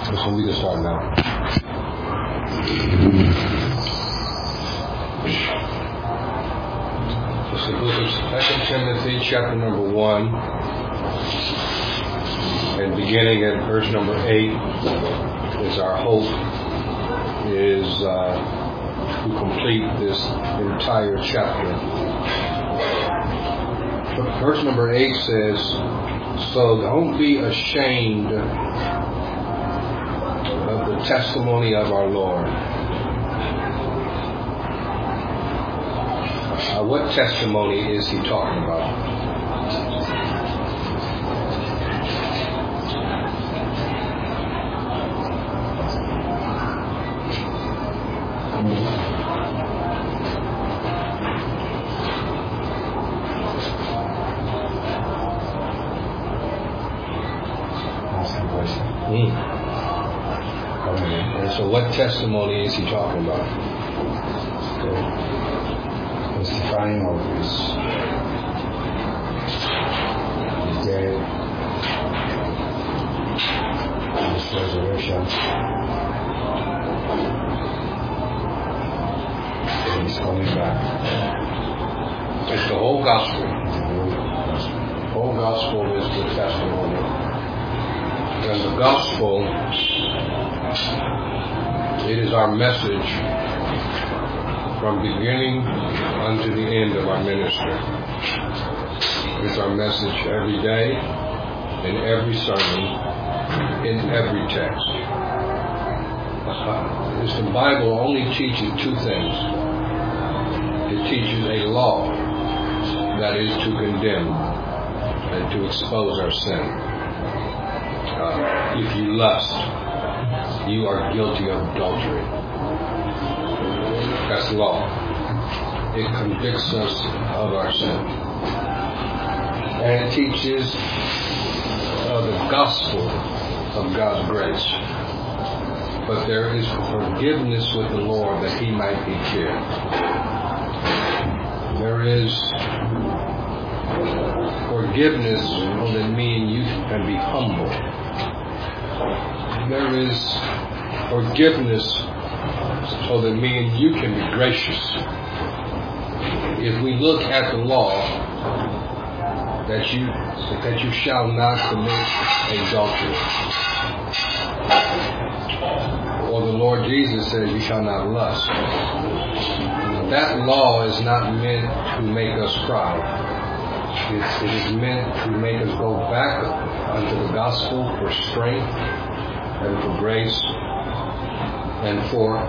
So we can start now. It's the book of 2 Timothy, chapter number 1, and beginning at verse number 8 is our hope, is to complete this entire chapter. Verse number 8 says, "So don't be ashamed of the testimony of our Lord." What testimony is he talking about? And so what testimony is he talking about? Testifying of his death, his resurrection, and his coming back. It's the whole gospel. The whole gospel is the testimony. And the gospel, it is our message from beginning unto the end of our ministry. It's our message every day, in every sermon, in every text. The Bible only teaches two things. It teaches a law, that is to condemn and to expose our sin. If you lust, you are guilty of adultery. That's law. It convicts us of our sin. And it teaches the gospel of God's grace. But there is forgiveness with the Lord that he might be feared. There is forgiveness so that me and you can be humble. There is forgiveness so that me and you can be gracious. If we look at the law, that you shall not commit adultery, or the Lord Jesus says you shall not lust. That law is not meant to make us proud. It is meant to make us go back unto the gospel for strength and for grace and for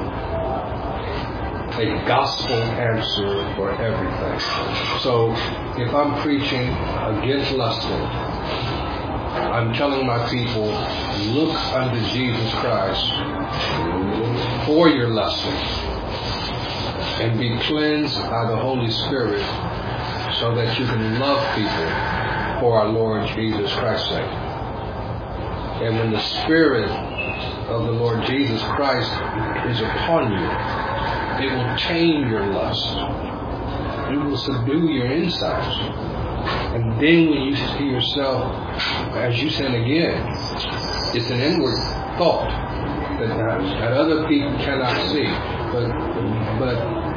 a gospel answer for everything. So if I'm preaching against lusting, I'm telling my people, look unto Jesus Christ for your lusting and be cleansed by the Holy Spirit so that you can love people for our Lord Jesus Christ's sake. And when the Spirit of the Lord Jesus Christ is upon you, it will tame your lust. It will subdue your insides. And then when you see yourself, as you sin again, it's an inward thought that other people cannot see. But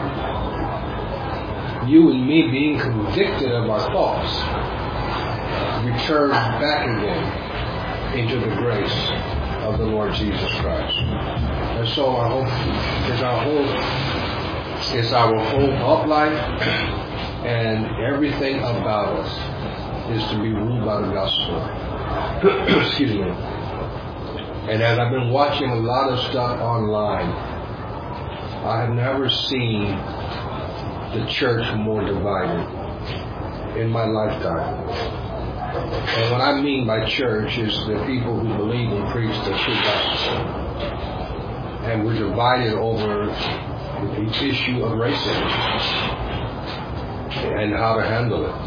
you and me being convicted of our thoughts return back again into the grace of the Lord Jesus Christ. And so our hope is our whole thought life, and everything about us is to be ruled by the gospel. Excuse me. And as I've been watching a lot of stuff online, I have never seen the church more divided in my lifetime. And what I mean by church is the people who believe and preach the true gospel. And we're divided over the issue of racism and how to handle it.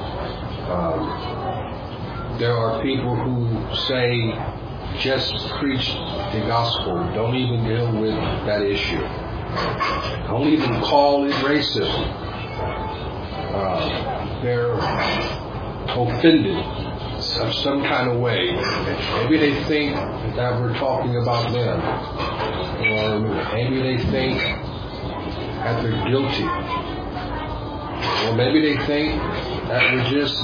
There are people who say, just preach the gospel. Don't even deal with that issue. Don't even call it racism. They're offended some kind of way. Maybe they think that we're talking about them, or maybe they think that they're guilty, or maybe they think that we're just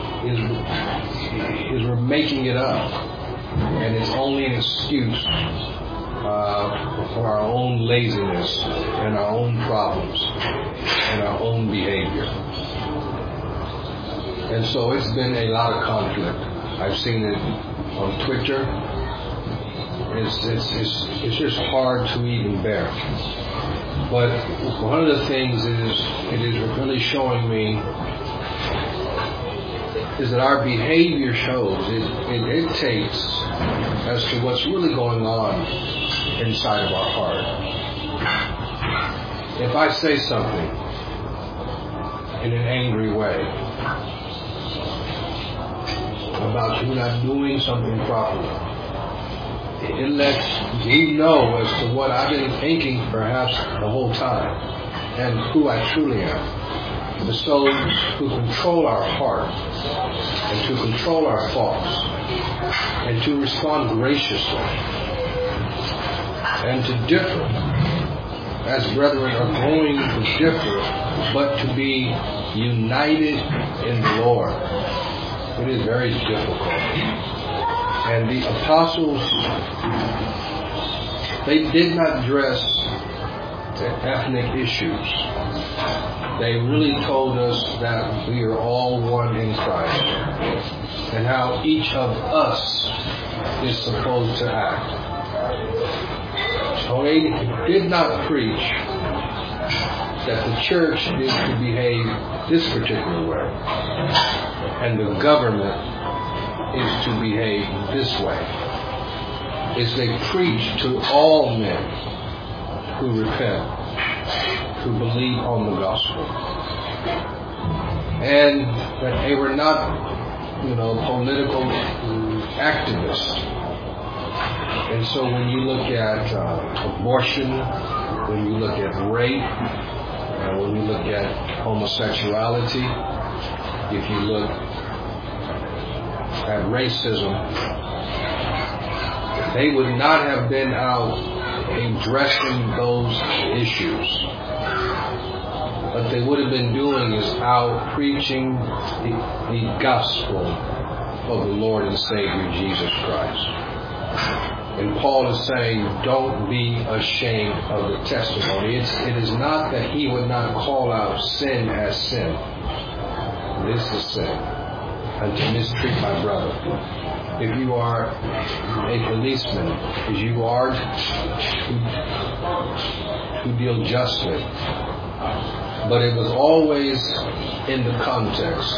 we're making it up, and it's only an excuse for our own laziness and our own problems and our own behavior. And so it's been a lot of conflict. I've seen it on Twitter. It's just hard to even bear. But one of the things it is really showing me is that our behavior shows, it takes as to what's really going on inside of our heart. If I say something in an angry way about you not doing something properly, it lets you know as to what I've been thinking perhaps the whole time and who I truly am. And so to control our heart and to control our thoughts and to respond graciously and to differ as brethren are going to differ, but to be united in the Lord. It is very difficult. And the apostles, they did not address the ethnic issues. They really told us that we are all one in Christ and how each of us is supposed to act. So they did not preach that the church is to behave this particular way and the government is to behave this way. Is they preach to all men who repent, who believe on the gospel, and that they were not, political activists. And so when you look at abortion, when you look at rape, when you look at homosexuality, if you look at racism, they would not have been out addressing those issues. What they would have been doing is out preaching the gospel of the Lord and Savior Jesus Christ. And Paul is saying, don't be ashamed of the testimony. It is not that he would not call out sin as sin. This is sin. And to mistreat my brother. If you are a policeman, as you are to deal justly. But it was always in the context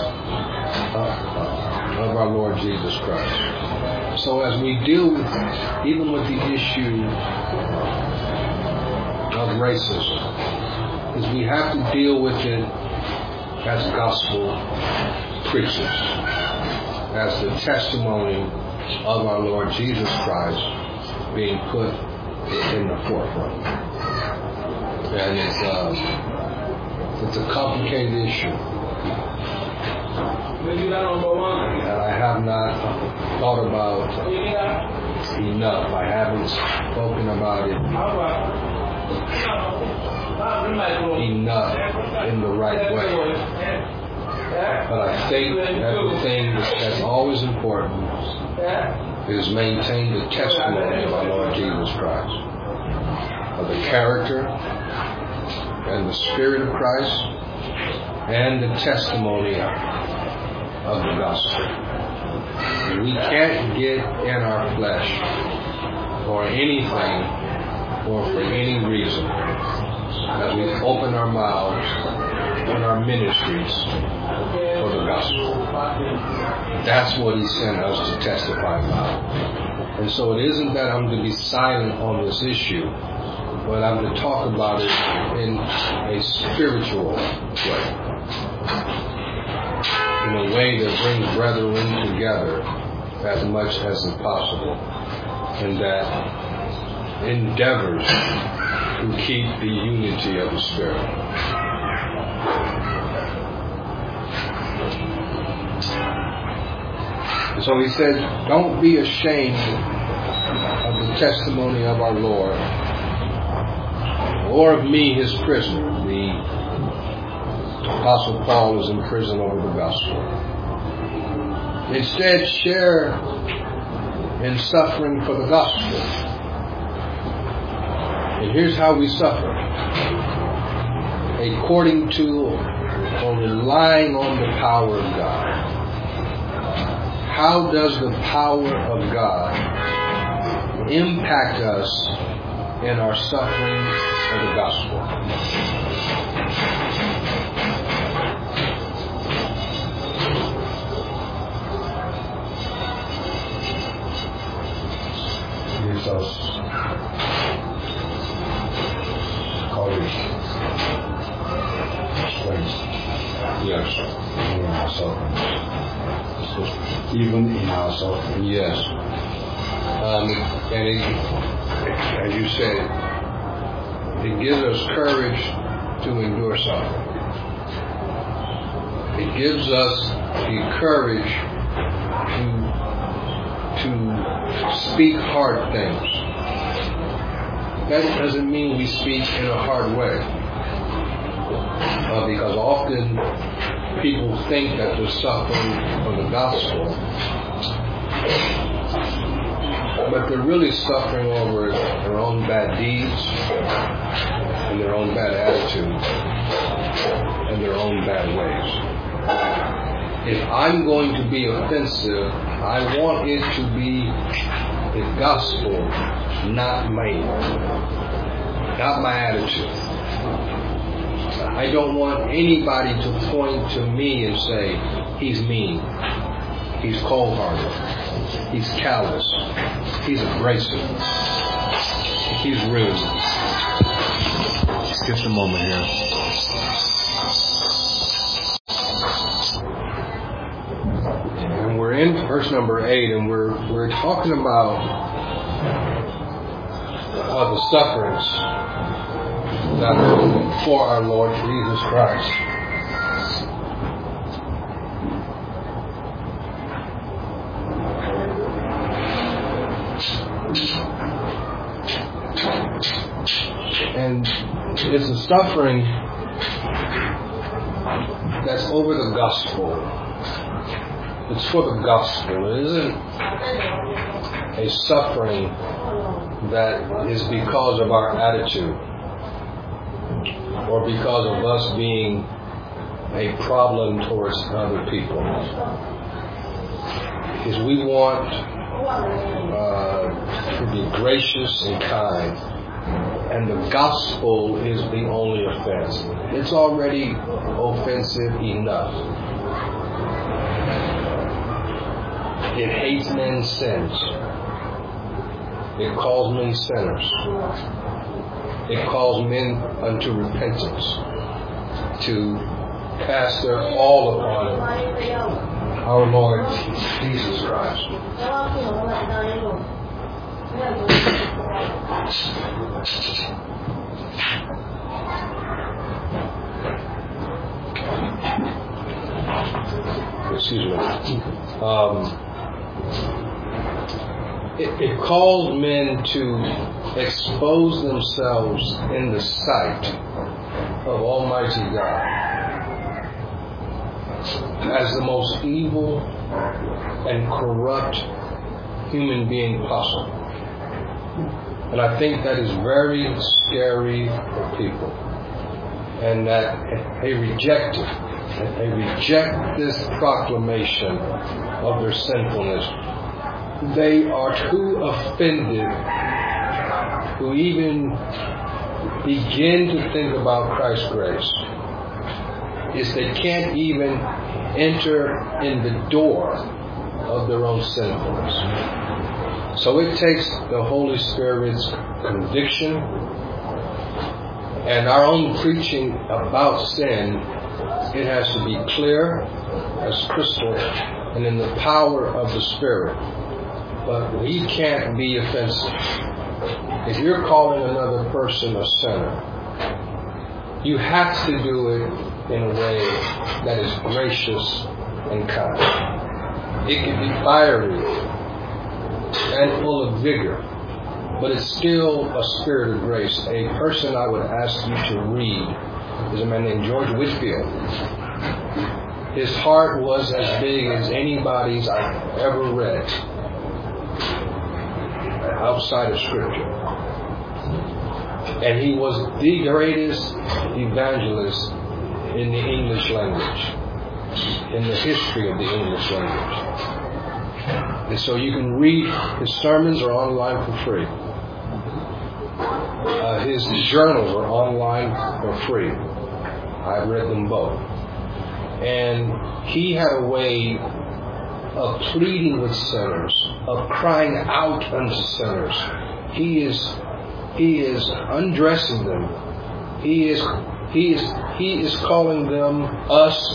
of our Lord Jesus Christ. So as we deal with, even with the issue of racism, is we have to deal with it as gospel preachers, as the testimony of our Lord Jesus Christ being put in the forefront. And it's a complicated issue. And I have not thought about enough. I haven't spoken about it enough in the right way. But I think that the thing that's always important is maintain the testimony of our Lord Jesus Christ, of the character and the Spirit of Christ, and the testimony of the gospel. We can't get in our flesh or anything or for any reason as we open our mouths in our ministries for the gospel. That's what he sent us to testify about. And so it isn't that I'm to be silent on this issue, but I'm to talk about it in a spiritual way. In a way that brings brethren together as much as is possible, and that endeavors to keep the unity of the Spirit. So he said, don't be ashamed of the testimony of our Lord, or of me, his prisoner. The Apostle Paul is in prison over the gospel. Instead, share in suffering for the gospel. And here's how we suffer. According to or relying on the power of God. How does the power of God impact us in our suffering for the gospel? Gives us courage, strength. Yes. In our suffering. Even in our suffering. Yes. And it, as you said, it gives us courage to endure suffering. It gives us the courage to speak hard things. That doesn't mean we speak in a hard way. Because often people think that they're suffering for the gospel, but they're really suffering over their own bad deeds and their own bad attitudes and their own bad ways. If I'm going to be offensive, I want it to be the gospel, not me, not my attitude. I don't want anybody to point to me and say, he's mean, he's cold-hearted, he's callous, he's abrasive, he's rude. Just a moment here. And we're in verse number 8, and we're talking about the sufferings that are for our Lord Jesus Christ. And it's a suffering that's over the gospel. It's for the gospel. It isn't a suffering that is because of our attitude or because of us being a problem towards other people. Because we want to be gracious and kind, and the gospel is the only offense. It's already offensive enough. It hates men's sins. It calls men sinners. It calls men unto repentance, to cast their all upon our Lord Jesus Christ. Excuse me. It calls men to expose themselves in the sight of Almighty God as the most evil and corrupt human being possible. And I think that is very scary for people. And that they reject it. That they reject this proclamation of their sinfulness. They are too offended to even begin to think about Christ's grace. Is they can't even enter in the door of their own sinfulness. So it takes the Holy Spirit's conviction and our own preaching about sin. It has to be clear as crystal and in the power of the Spirit. But we can't be offensive. If you're calling another person a sinner, you have to do it in a way that is gracious and kind. It can be fiery and full of vigor, but it's still a spirit of grace. A person I would ask you to read is a man named George Whitefield. His heart was as big as anybody's I've ever read outside of Scripture. And he was the greatest evangelist in the English language, in the history of the English language. And so you can read his sermons are online for free. His journals are online for free. I've read them both. And he had a way of pleading with sinners, of crying out unto sinners. He is undressing them. He is calling them us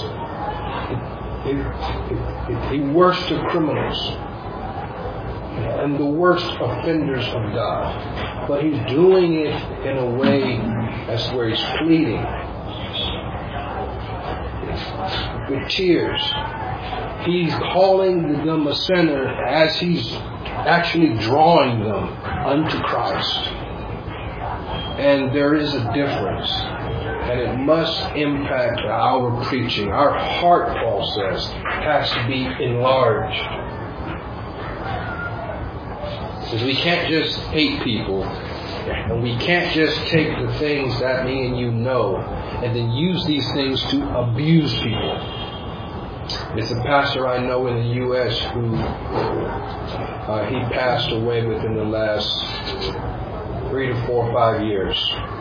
the worst of criminals and the worst offenders of God. But he's doing it in a way that's where he's pleading with tears. He's calling them a sinner as he's actually drawing them unto Christ. And there is a difference. And it must impact our preaching. Our heart, Paul says, has to be enlarged. Because we can't just hate people. And we can't just take the things that me and you know and then use these things to abuse people. It's a pastor I know in the U.S. who he passed away within the last 3 to 4 or 5 years.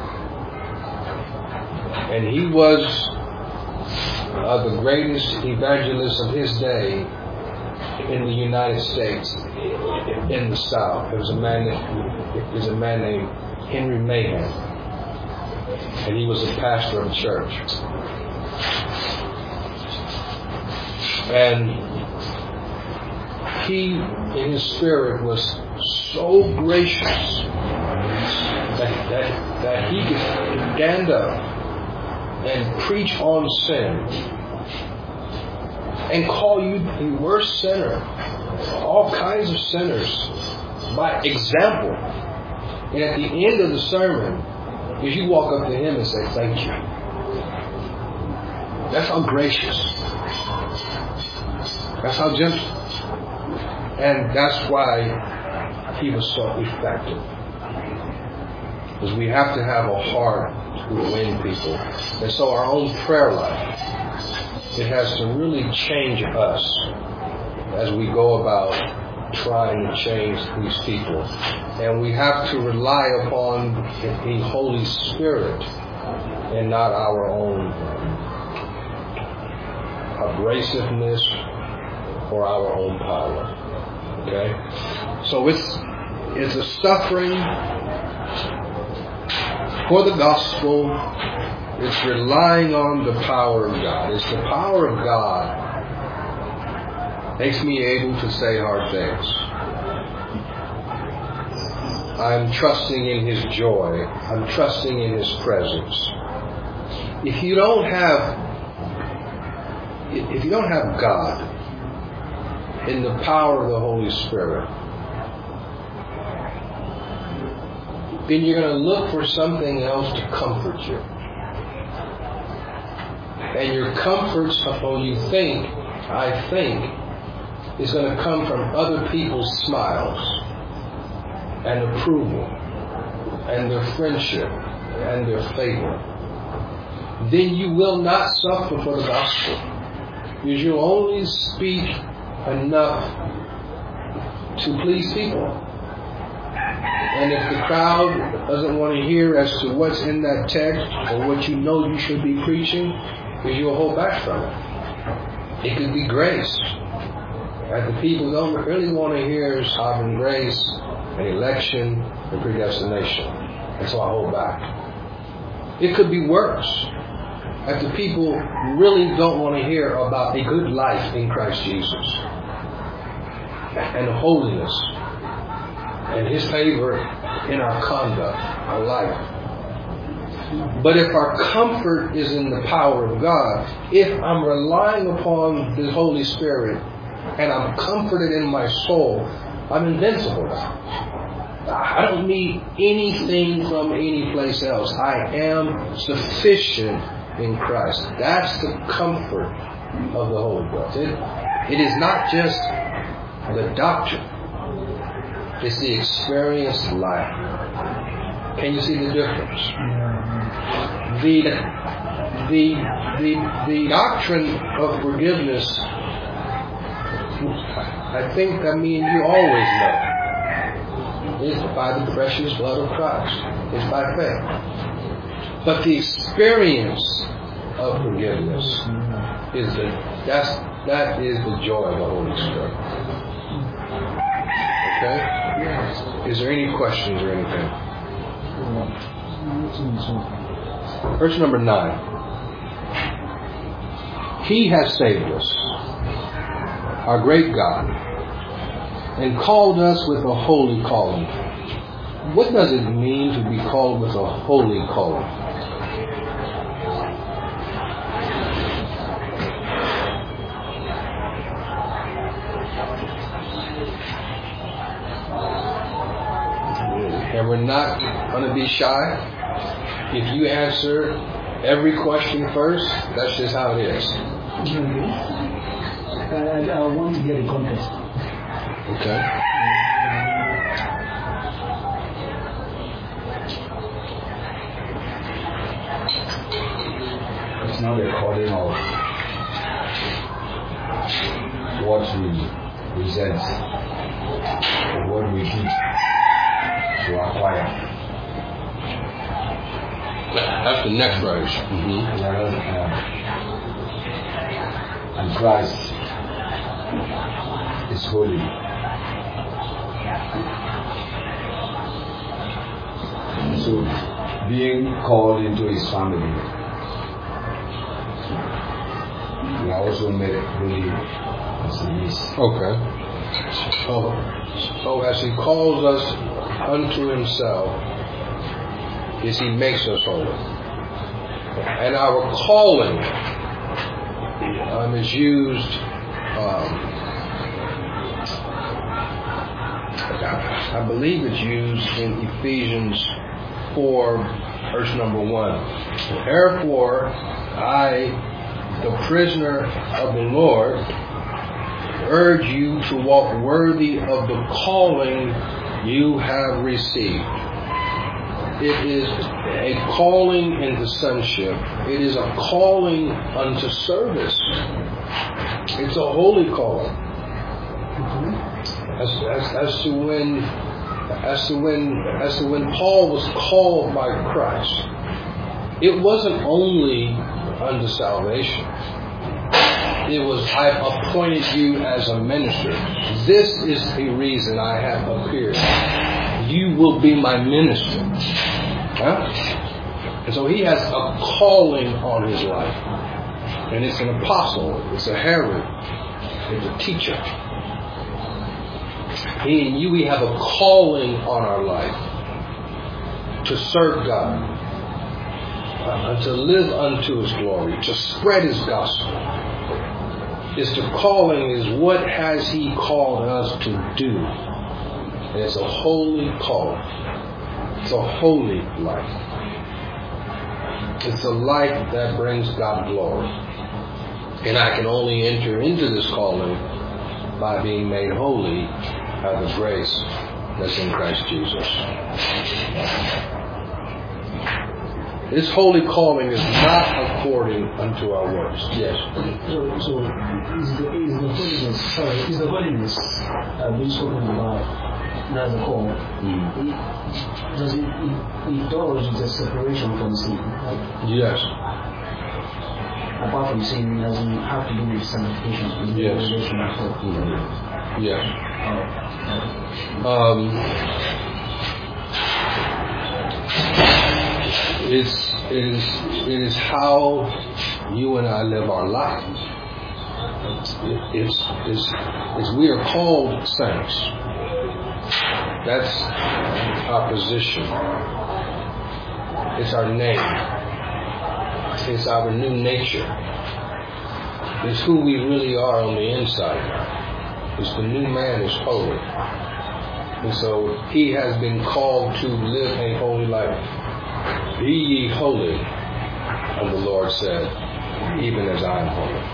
And he was the greatest evangelist of his day in the United States, in the South. It was a man named Henry Mahan, and he was a pastor of a church. And he, in his spirit, was so gracious that he could stand up and preach on sin and call you the worst sinner, all kinds of sinners, by example. And at the end of the sermon, if you walk up to him and say, thank you. That's how gracious. That's how gentle. And that's why he was so effective. Because we have to have a heart to win people. And so our own prayer life, it has to really change us as we go about trying to change these people. And we have to rely upon the Holy Spirit and not our own abrasiveness or our own power. Okay? So it's a suffering for the gospel. It's relying on the power of God. It's the power of God makes me able to say hard things. I'm trusting in His joy. I'm trusting in His presence. If you don't have God in the power of the Holy Spirit, then you're going to look for something else to comfort you. And your comforts, I think, is going to come from other people's smiles and approval and their friendship and their favor. Then you will not suffer for the gospel. Because you'll only speak enough to please people. And if the crowd doesn't want to hear as to what's in that text or what you know you should be preaching, because you'll hold back from it. It could be grace. And the people don't really want to hear sovereign grace and election and predestination. And so I hold back. It could be worse. That the people really don't want to hear about a good life in Christ Jesus and holiness and His favor in our conduct, our life. But if our comfort is in the power of God, if I'm relying upon the Holy Spirit and I'm comforted in my soul, I'm invincible now. I don't need anything from any place else. I am sufficient in Christ. That's the comfort of the Holy Ghost. It is not just the doctrine. It's the experienced life. Can you see the difference? The doctrine of forgiveness, I think that me and you always know. It's by the precious blood of Christ. It's by faith. But the experience of forgiveness is that is the joy of the Holy Spirit. Okay? Is there any questions or anything? Verse number 9. He has saved us, our great God, and called us with a holy calling. What does it mean to be called with a holy calling? And we're not going to be shy. If you answer every question first, that's just how it is. I want to hear the context. Okay. It's not a calling of what we present or what we do to acquire. That's the next verse. And Christ is holy. So, being called into His family, we are also made holy as He is. Okay. So as He calls us unto Himself, is He makes us holy. And our calling is used, I believe it's used in Ephesians 4, verse number 1. Therefore, I, the prisoner of the Lord, urge you to walk worthy of the calling you have received. It is a calling into sonship. It is a calling unto service. It's a holy calling. As to when Paul was called by Christ, it wasn't only unto salvation. It was, I've appointed you as a minister. This is the reason I have appeared. You will be my minister. Huh? And so he has a calling on his life. And it's an apostle. It's a herald. It's a teacher. He and you, we have a calling on our life to serve God, to live unto His glory, to spread His gospel. It's the calling is what has He called us to do. And it's a holy calling. It's a holy life. It's a life that brings God glory. And I can only enter into this calling by being made holy by the grace that's in Christ Jesus. This holy calling is not according unto our works. Yes. So is the holiness being spoken about? That's the call. Does it does the separation from sin? Right? Yes. Apart from sin, it doesn't have to do with sanctification. Yes. Yes. It is how you and I live our lives. It's we are called saints. That's our position. It's our name. It's our new nature. It's who we really are on the inside. Because the new man is holy. And so he has been called to live a holy life. Be ye holy, and the Lord said, even as I am holy.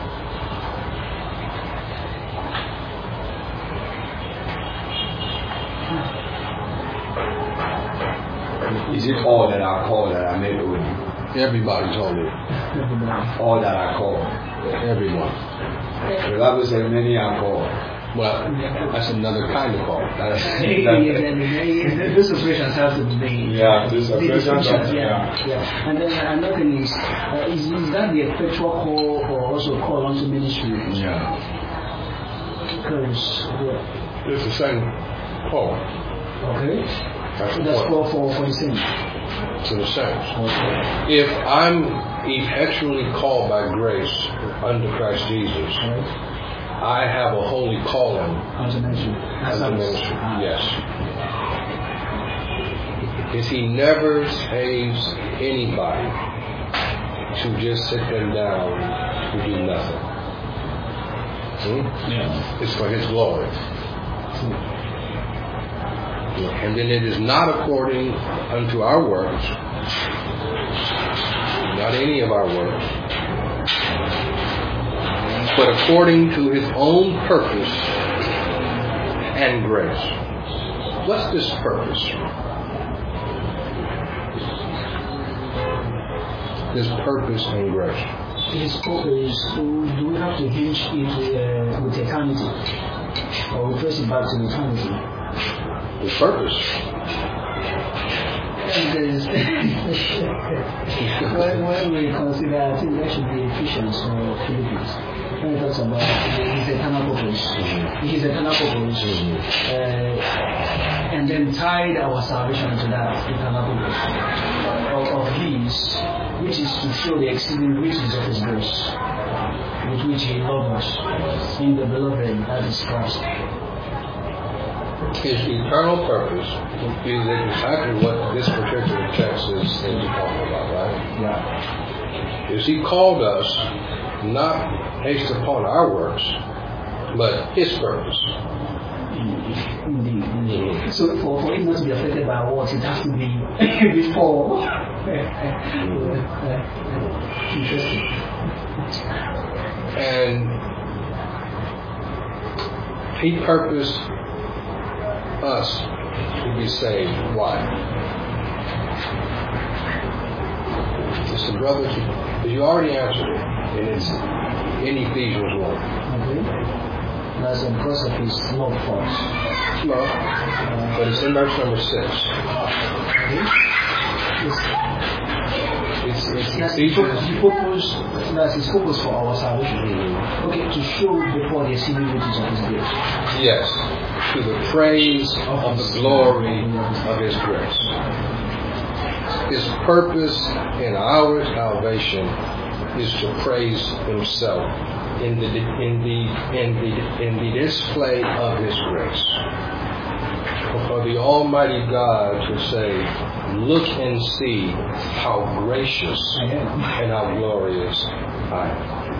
Is it all that I call that I made holy? Everybody's holy. All that I call. Everyone. The Bible says many are called. Well, that's another kind of call. These operations have to be made. Yeah, these operations. Yeah. And then another thing is that the effectual call or also call onto ministry? Yeah. Because It's the same call. okay. That's call for the same. To the saints. Okay. If I'm effectually called by grace under Christ Jesus, Right. I have a holy calling As a ministry. as a ministry. Yes. Because he never saves anybody to just sit them down to do nothing. Yeah. It's for his glory. And then it is not according unto our works, not any of our works, but according to his own purpose and grace. What's this purpose? This purpose and grace. His purpose, do we have to hinge it with eternity? Or we trace it back to eternity? The purpose. When we consider, I think that should be Ephesians or Philippians. When it talks about his eternal purpose. His eternal purpose. And then tied our salvation to that eternal purpose of his, which is to show the exceeding riches of his grace, with which he loved us in the beloved, that is Christ. His eternal purpose is exactly what this particular text is talking about, right? Yeah. Is he called us not based upon our works, but his purpose. Indeed. So for it not to be affected by our works, it has to be before. Interesting. And he purposed us to be saved. Why? Listen, brothers, you already answered it, and it's in Ephesians 1. Okay. That's because of his love for us. No, but it's in verse number 6. Okay. It's That's Ephesians. that's his purpose for our salvation. Okay, to show before the exceeding riches of his grace. Yes, to the praise of the glory of his grace. His purpose in our salvation is to praise himself in the display of his grace. For the Almighty God to say, look and see how gracious and how glorious I am.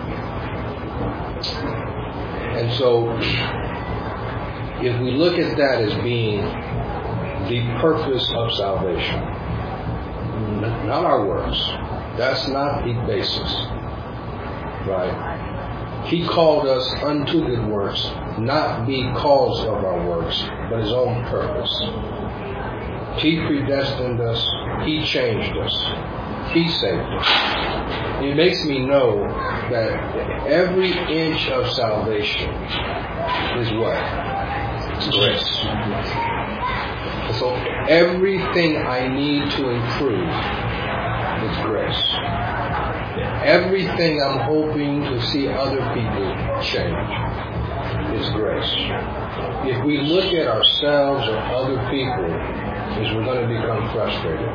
And so, if we look at that as being the purpose of salvation, not our works, that's not the basis, right? He called us unto good works, not because of our works, but his own purpose. He predestined us. He changed us. He saved us. It makes me know that every inch of salvation is what? Grace. So everything I need to improve is grace. Everything I'm hoping to see other people change is grace. If we look at ourselves or other people, is we're going to become frustrated.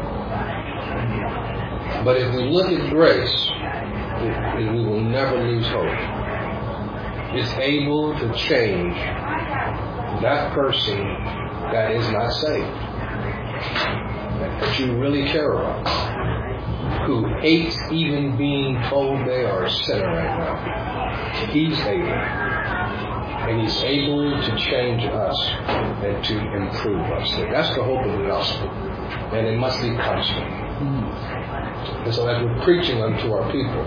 But if we look at grace, we will never lose hope. It's able to change that person that is not saved, that you really care about, who hates even being told they are a sinner right now. He's able. And He's able to change us and to improve us. That's the hope of the gospel. And it must be constant. And so as we're preaching unto our people,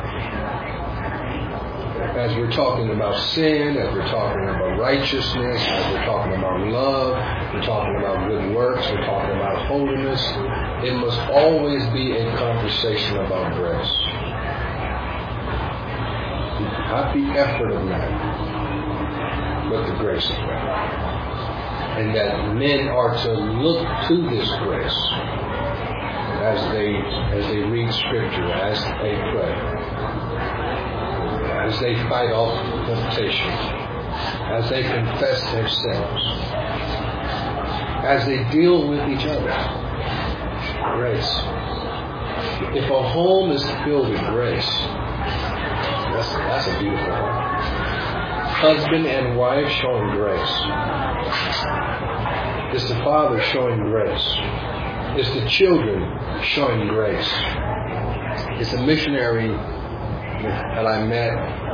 as we're talking about sin, as we're talking about righteousness, as we're talking about love, we're talking about good works, we're talking about holiness, it must always be a conversation about grace. Not the effort of man, but the grace of God. And that men are to look to this grace as they read Scripture, as they pray, as they fight off temptation, as they confess their sins, as they deal with each other. Grace. If a home is filled with grace, that's a beautiful home. Husband and wife showing grace. It's the father showing grace. It's the children showing grace. It's a missionary that I met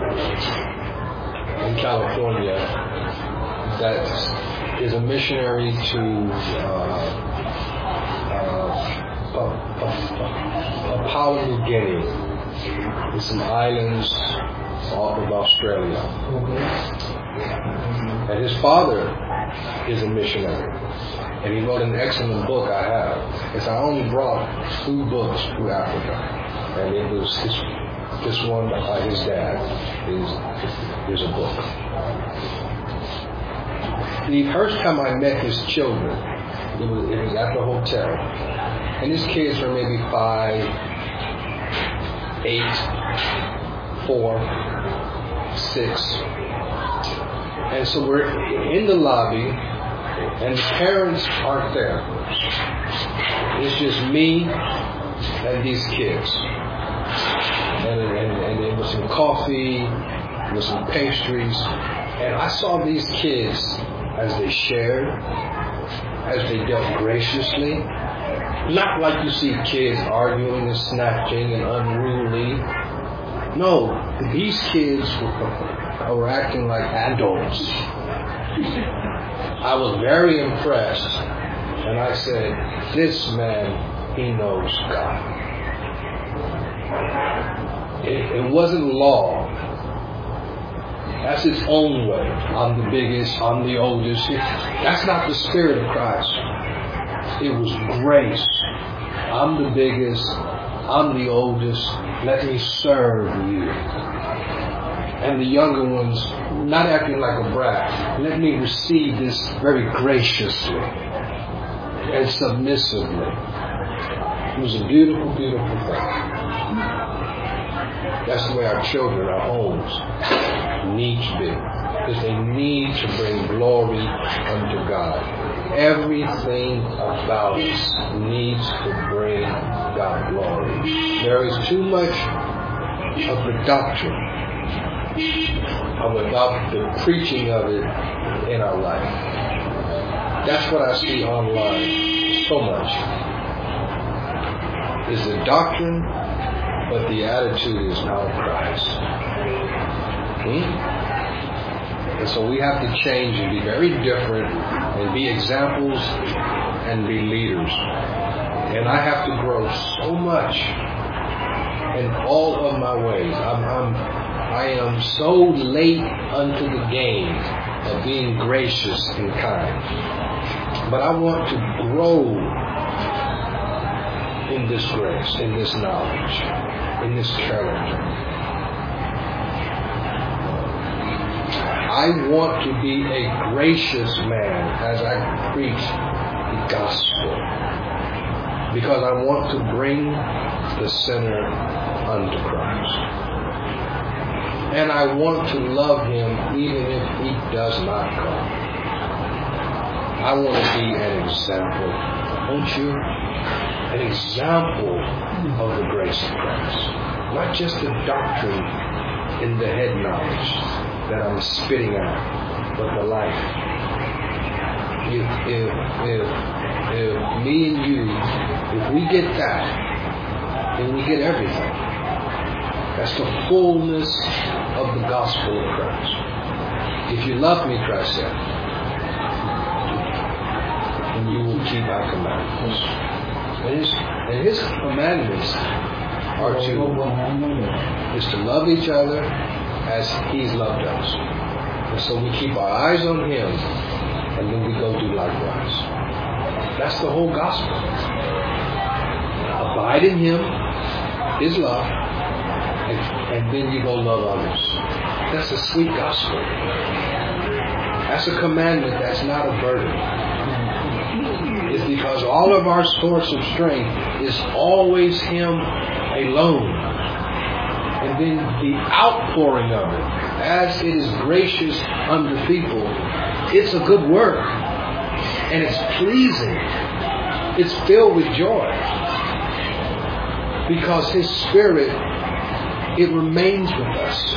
in California that is a missionary to Papua New Guinea. It's some islands off of Australia. And his father is a missionary. And he wrote an excellent book I have. I only brought 2 books to Africa. And it was this one by his dad is a book. The first time I met his children, it was at the hotel. And his kids were maybe 5, 8, 4, 6. And so we're in the lobby, and the parents aren't there. It's just me and these kids. And there was some coffee, there was some pastries. And I saw these kids as they shared, as they dealt graciously. Not like you see kids arguing and snatching and unruly. No, these kids were acting like adults. I was very impressed. And I said, this man, he knows God. It wasn't law. That's its own way. I'm the biggest, I'm the oldest. That's not the spirit of Christ. It was grace. I'm the biggest, I'm the oldest, let me serve you. And the younger ones, not acting like a brat, let me receive this very graciously and submissively. It was a beautiful, beautiful thing. That's the way our children, our homes, need to be. Because they need to bring glory unto God. Everything about us needs to bring God glory. There is too much of the doctrine, about the preaching of it in our life. That's what I see online so much. Is the doctrine, but the attitude is not of Christ. And so we have to change and be very different and be examples and be leaders. And I have to grow so much in all of my ways. I am so late unto the game of being gracious and kind. But I want to grow in this grace, in this knowledge, in this character. I want to be a gracious man as I preach the gospel. Because I want to bring the sinner unto Christ. And I want to love him even if he does not come. I want to be an example, don't you? An example of the grace of Christ. Not just the doctrine in the head knowledge that I'm spitting out, but the life. If me and you, if we get that, then we get everything. That's the fullness of the gospel of Christ. If you love me, Christ said, then you will keep my commandments. And his commandments are is to love each other as he's loved us. And so we keep our eyes on him, and then we go do likewise. That's the whole gospel. Abide in him, his love, and then you go love others. That's a sweet gospel. That's a commandment that's not a burden. It's because all of our source of strength is always him alone. And then the outpouring of it, as it is gracious unto people, it's a good work. And it's pleasing. It's filled with joy. Because his Spirit, it remains with us.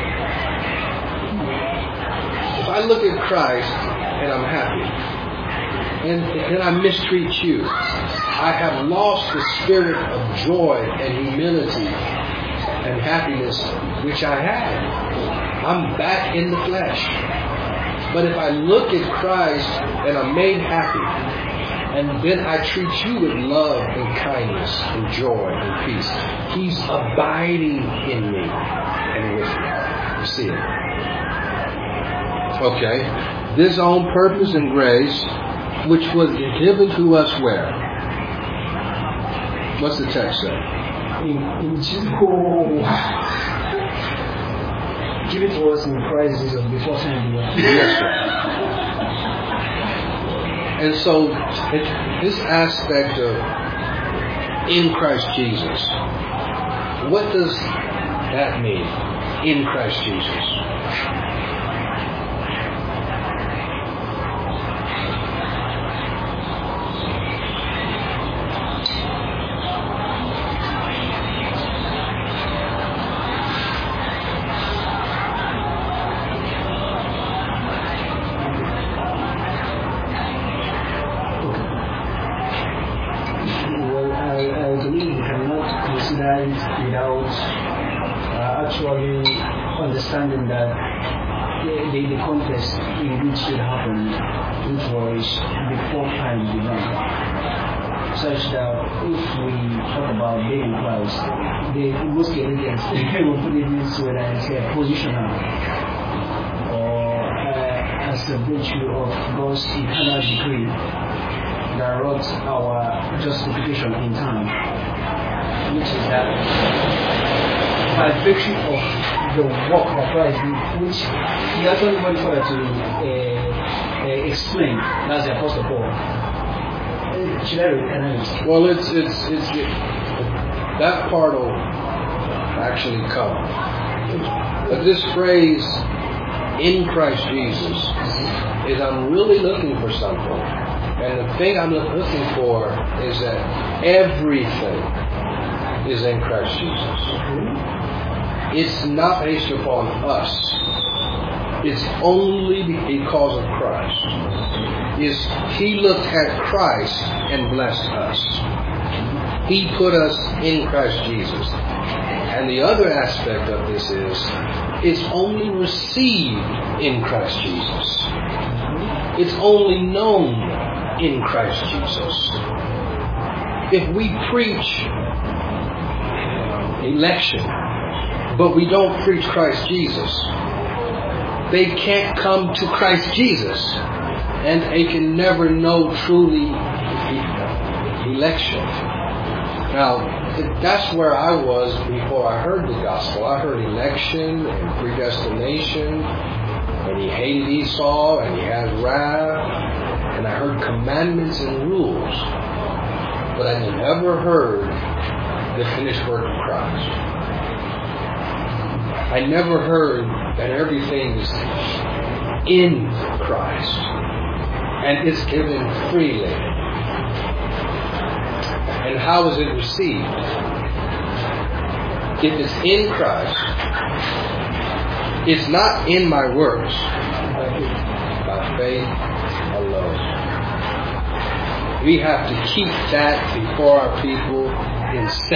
If I look at Christ and I'm happy, and I mistreat you, I have lost the spirit of joy and humility and happiness which I had. I'm back in the flesh. But if I look at Christ and I'm made happy, and then I treat you with love and kindness and joy and peace, he's abiding in me and with me. You see it? Okay. This own purpose and grace, which was given to us where? What's the text say? Give it to us in Christ Jesus before time. Yes, sir. And so, this aspect of in Christ Jesus, what does that mean? In Christ Jesus. Understanding that the context in which it happened, which was before time began, such that if we talk about being Christ, most Canadians will put it this way, that it's positional, or as a virtue of God's eternal decree that wrought our justification in time, which is that by virtue of the work that Christ did, which he actually went further to explain. That's the Apostle Paul. Should I read? Well, it's that part will actually come. But this phrase, in Christ Jesus, is I'm really looking for something. And the thing I'm looking for is that everything is in Christ Jesus. It's not based upon us. It's only because of Christ. He looked at Christ and blessed us. He put us in Christ Jesus. And the other aspect of this is, it's only received in Christ Jesus. It's only known in Christ Jesus. If we preach election, but we don't preach Christ Jesus, they can't come to Christ Jesus, and they can never know truly election. Now, that's where I was before I heard the gospel. I heard election and predestination, and he hated Esau, and he had wrath, and I heard commandments and rules, but I never heard the finished work of Christ. I never heard that everything is in Christ and it's given freely. And how is it received? If it's in Christ, it's not in my works, by faith alone. We have to keep that before our people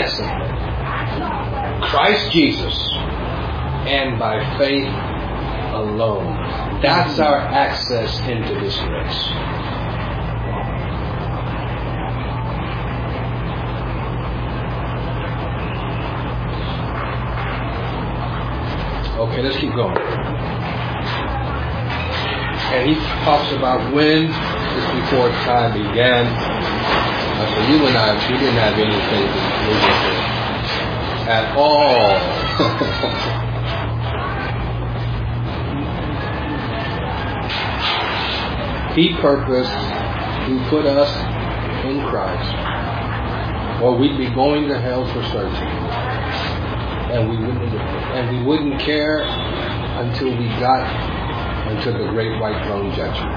incessantly. Christ Jesus, and by faith alone. That's our access into this grace. Okay, let's keep going. And he talks about when, just before time began. So you and I, we didn't have anything to do with it at all. He purposed to put us in Christ, or we'd be going to hell for certain. And we wouldn't care until we got into the great white throne judgment.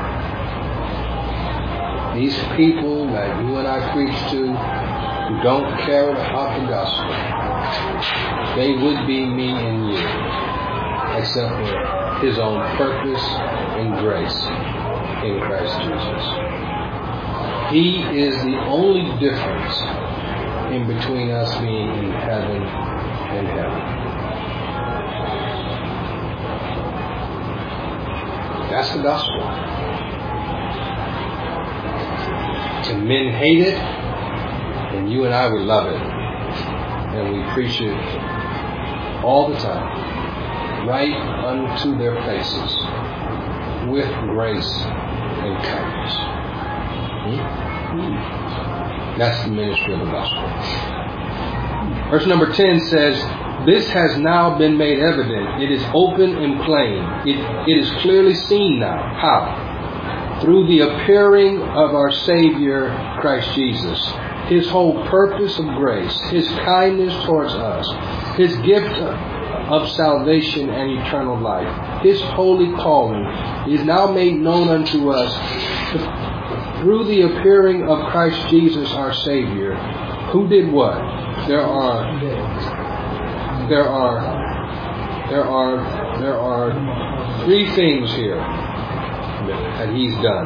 These people that you and I preach to, who don't care about the gospel, they would be me and you, except for His own purpose and grace in Christ Jesus. He is the only difference in between us being in heaven and heaven. That's the gospel. And men hate it, and you and I would love it. And we preach it all the time, right unto their faces, with grace and kindness. That's the ministry of the gospel. Verse number 10 says, "This has now been made evident. It is open and plain. It is clearly seen now." How? Through the appearing of our Savior, Christ Jesus. His whole purpose of grace, His kindness towards us, His gift of salvation and eternal life, His holy calling is now made known unto us through the appearing of Christ Jesus, our Savior, who did what? There are 3 things here that He's done.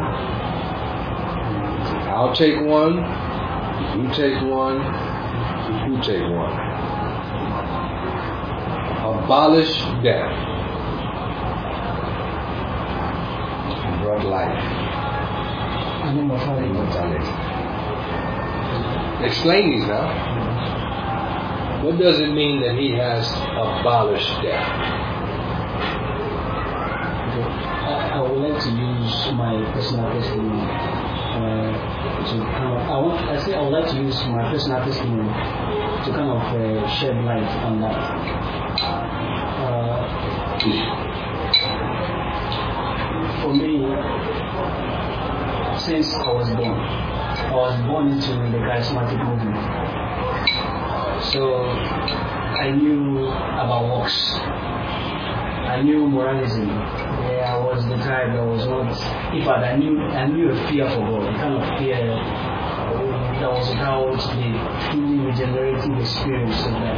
I'll take one, you take one, you take one. Abolish death. Brought life. Immortality. Explain these now. What does it mean that He has abolished death? I would like to use my personal testimony I would like to use my personal testimony to kind of shed light on that. For me, since I was born into the charismatic movement. So I knew about works. I knew moralism. I was the type that was not. In fact, I knew a fear for God, the kind of fear that was without the truly regenerating experience of that.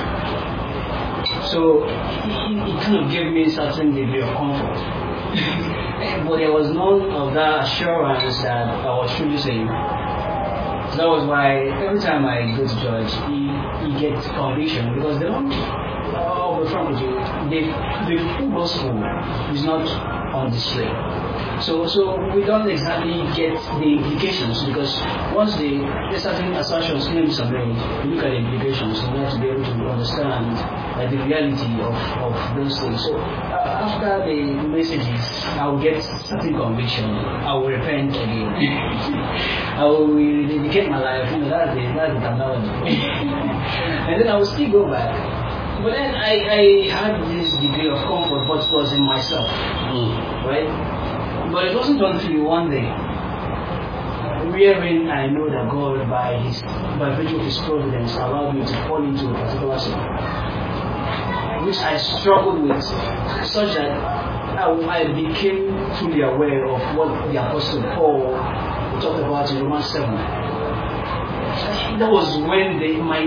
So it kind of gave me a certain degree of comfort. But there was none of that assurance that I was truly saved. So that was why every time I go to church, you get conviction, because they don't. I'll be frank with you, the full gospel is not on display. So we don't exactly get the implications, because once there's certain assertions claims are made, you look at the implications, you have to be able to understand the reality of those things. So after the messages, I will get certain conviction. I will repent again. I will dedicate my life. That's the terminology. And then I will still go back. But then I had this degree of comfort, but it was in myself, right? But it wasn't until one day, wherein I know that God, by virtue of His providence, allowed me to fall into a particular sin, which I struggled with, such that I became fully aware of what the Apostle Paul talked about in Romans 7. That was when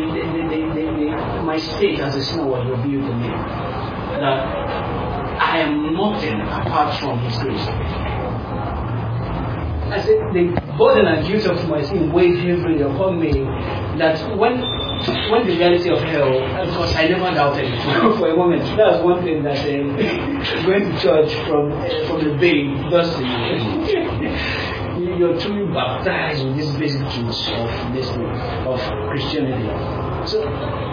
my state as a sinner was revealed to me. That I am nothing apart from His grace. I said the burden and guilt of my sin weighed heavily upon me. That when when the reality of hell, of course, I never doubted it for a moment. That's one thing that going to church from the bay does to you. You're truly baptized with these basic truths of Christianity. So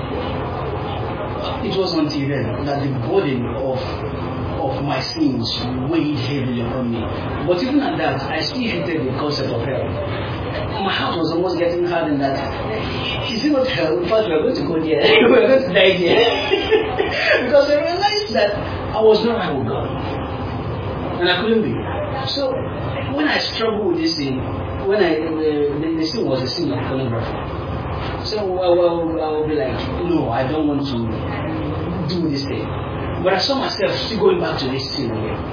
it was until then that the burden of my sins weighed heavily upon me. But even at that, I still hated the concept of hell. My heart was almost getting hardened that is it not hell? In fact, we are going to go there. We are going to die there. Because I realized that I was not right with God. And I couldn't be. So when I struggled with this thing, when the sin was a sin of pornography. So I will be like, no, I don't want to do this thing. But I saw myself still going back to this sin again.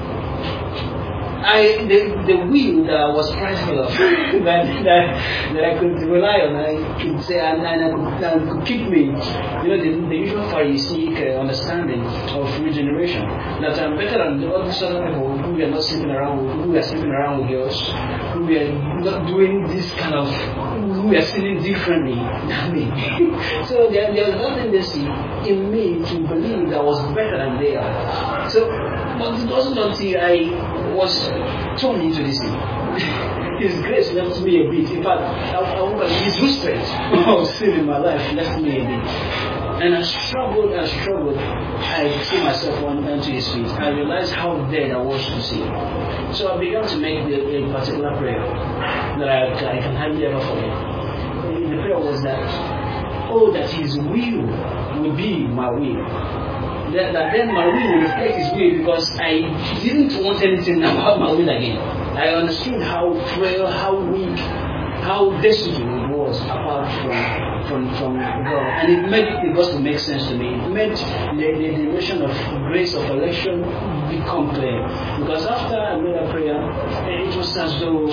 The will that I was prideful of, that I could rely on, I could say, and could keep me, the usual Pharisaic understanding of regeneration, that I'm better than all these other people who are not sleeping around with, who are sleeping around with girls, who are not doing this kind of, who are sinning differently than me. So there was no tendency in me to believe that I was better than they are. So, but it wasn't until I was thrown into this thing. His grace left me a bit. In fact, his restraint of sin in my life left me a bit. And I struggled. I see myself onto his feet. I realized how dead I was to sin. So I began to make a particular prayer that I can hardly ever forget. The prayer was that his will would be my will. That then my will will reflect his will, because I didn't want anything about my will again. I understood how frail, how weak, how destitute it was apart from God. And it made the gospel make sense to me. It made the notion of grace of election become clear. Because after I made a prayer, it was as though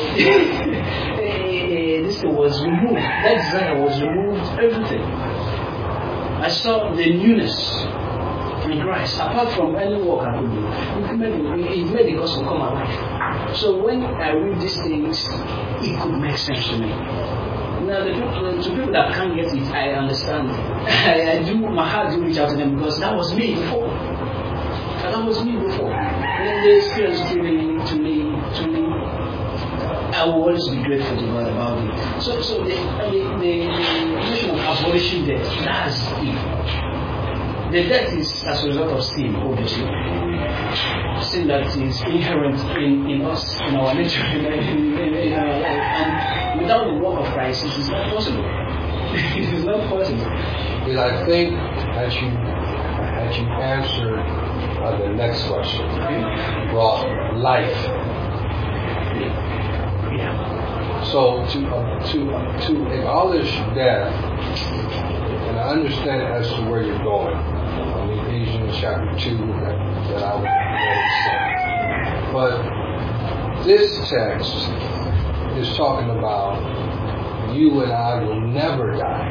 this thing was removed. That desire was removed, everything. I saw the newness in Christ, apart from any work I could do. It made the gospel come alive. So when I read these things, it could make sense to me. Now, to people that can't get it, I understand. My heart do reach out to them, because that was me before. And they still to me. I will always be grateful to God about it. So the notion of abolishing death, that's it. The death is as a result of sin, obviously. Sin that is inherent in us, in our nature, in our life. And without the work of Christ, it is not possible. It is not possible. Well, I think that you answered the next question. Brought life. Yeah. So to acknowledge death, and I understand as to where you're going. Ephesians chapter 2 that I would say. But this text is talking about you and I will never die.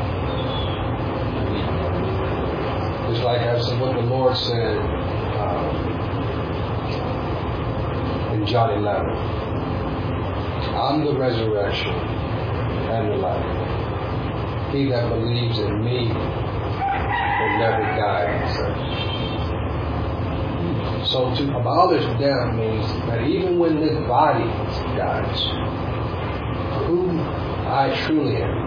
It's like what the Lord said in John 11. I'm the resurrection and the life. He that believes in me will never die. So to abolish death means that even when this body dies, who I truly am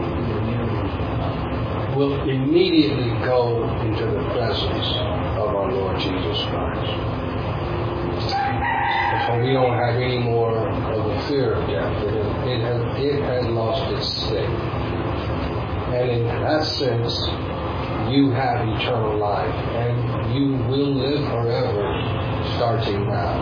will immediately go into the presence of our Lord Jesus Christ. So we don't have any more of the fear of death. It has lost its sting. And in that sense, you have eternal life, and you will live forever starting now.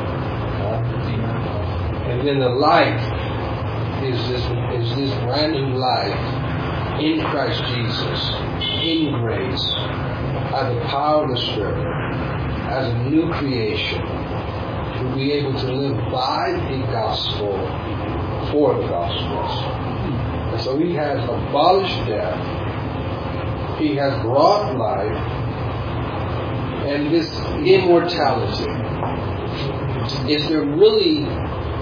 And then the life is this brand new life in Christ Jesus, in grace, by the power of the Spirit, as a new creation, to be able to live by the gospel, for the gospels. And so He has abolished death. He has brought life and this immortality. Is there really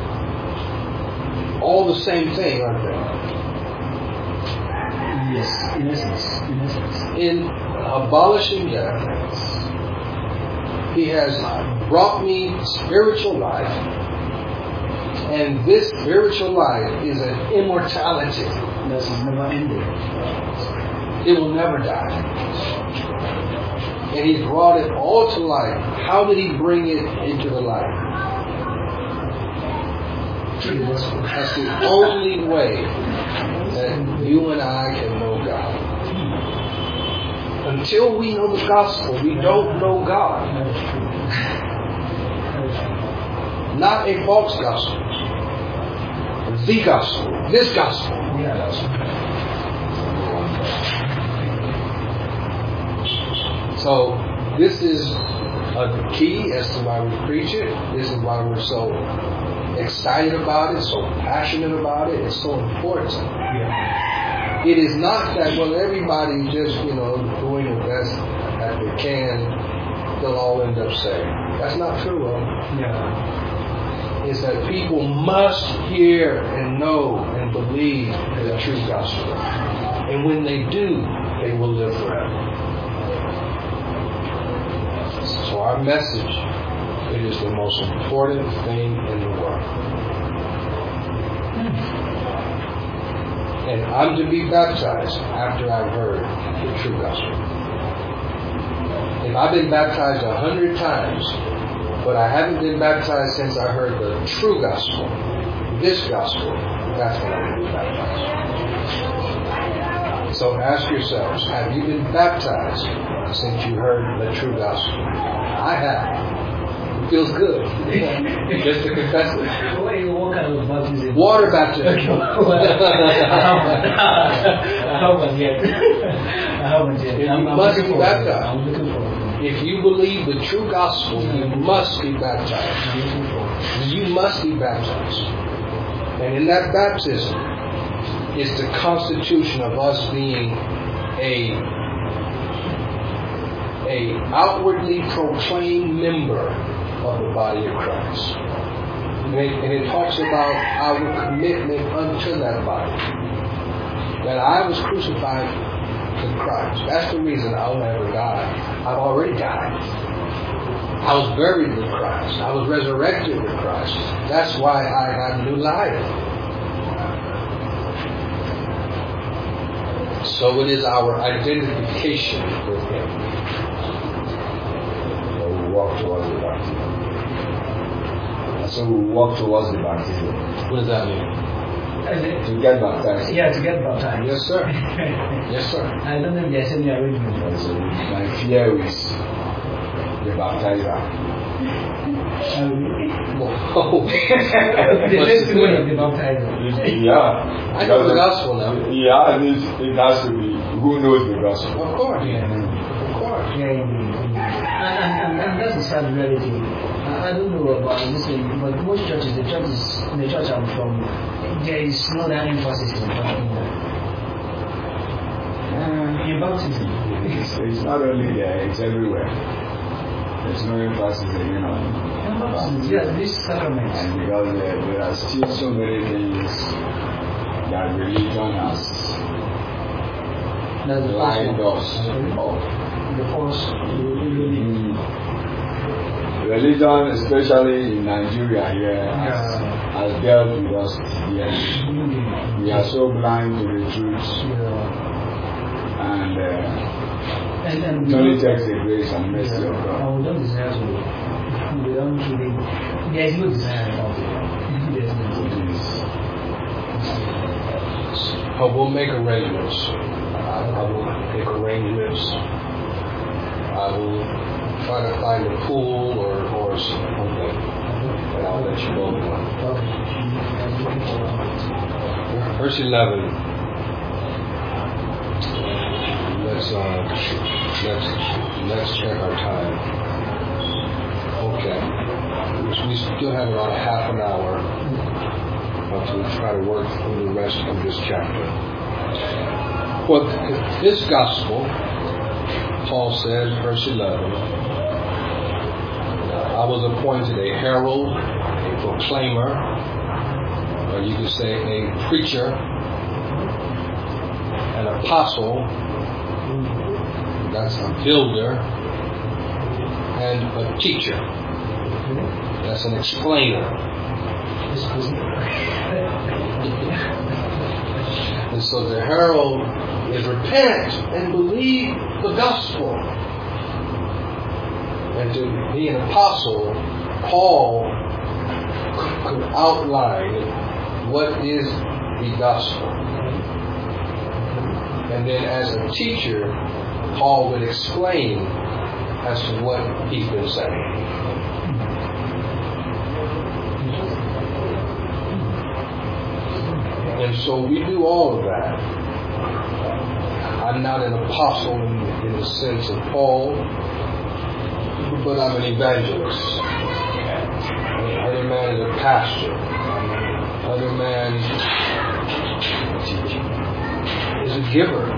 all the same thing, aren't they? Yes. In essence. In abolishing death, He has brought me spiritual life, and this spiritual life is an immortality. That's never ending. It will never die. And He brought it all to life. How did He bring it into the life? That's the only way that you and I can know God. Until we know the gospel, we don't know God. Not a false gospel. The gospel. This gospel. So this is a key as to why we preach it. This is why we're so excited about it, so passionate about it. It's so important. Yeah. It is not that, well, everybody just, doing the best that they can, they'll all end up saved. That's not true, Yeah. It's that people must hear and know and believe the true gospel. And when they do, they will live forever. So our message, it is the most important thing in the world. And I'm to be baptized after I've heard the true gospel. If I've been baptized 100 times, but I haven't been baptized since I heard the true gospel, this gospel, that's when I'm going to be baptized. So ask yourselves, have you been baptized since you heard the true gospel? I have. It feels good. Just to confess it. What kind of baptism? Water baptism. I haven't yet. You must be baptized. I'm looking for it. If you believe the true gospel, you must be baptized. You must be baptized. And in that baptism is the constitution of us being a outwardly proclaimed member of the body of Christ. And it talks about our commitment unto that body. That I was crucified to Christ. That's the reason I'll never die. I've already died. I was buried with Christ. I was resurrected with Christ. That's why I have new life. So it is our identification with Him. So we walk towards the baptism. So we walk towards the baptism. What does that mean? To get baptized. Yeah, to get baptized. Yes, sir. Yes, sir. I don't know if there's any arrangement. So my fear is the baptizer. Oh. The testimony of the baptizer. Yeah. I know the gospel now. Yeah, it has to be. Who knows the gospel? Of course. Of course. Yeah, and that's a sad reality. I don't know about this thing, but most churches, the church I'm from, there is no that emphasis in baptism. It's not only there, it's everywhere. There's no emphasis again on baptism. Yeah, this sacrament. And because there are still so many things that religion has lined us up. The force. Religion, especially in Nigeria here, has dealt with us here. We are so blind to the truth. And it only takes the grace and mercy of God. And we don't desire to. We don't really. There is no desire about it. There is no. But we'll make arrangements. I will make arrangements. I will try to find a pool or something, and I'll let you know. Verse 11. Let's check our time. Okay. We still have about half an hour to try to work through the rest of this chapter. For this gospel, Paul says, verse 11, I was appointed a herald, a proclaimer, or you could say a preacher. an apostle, that's a builder, and a teacher, that's an explainer. And so the herald is repent and believe the gospel. And to be an apostle, Paul could outline what is the gospel. And then as a teacher, Paul would explain as to what he's been saying. And so we do all of that. I'm not an apostle in the sense of Paul, but I'm an evangelist. Other man is a pastor. Other man is a giver.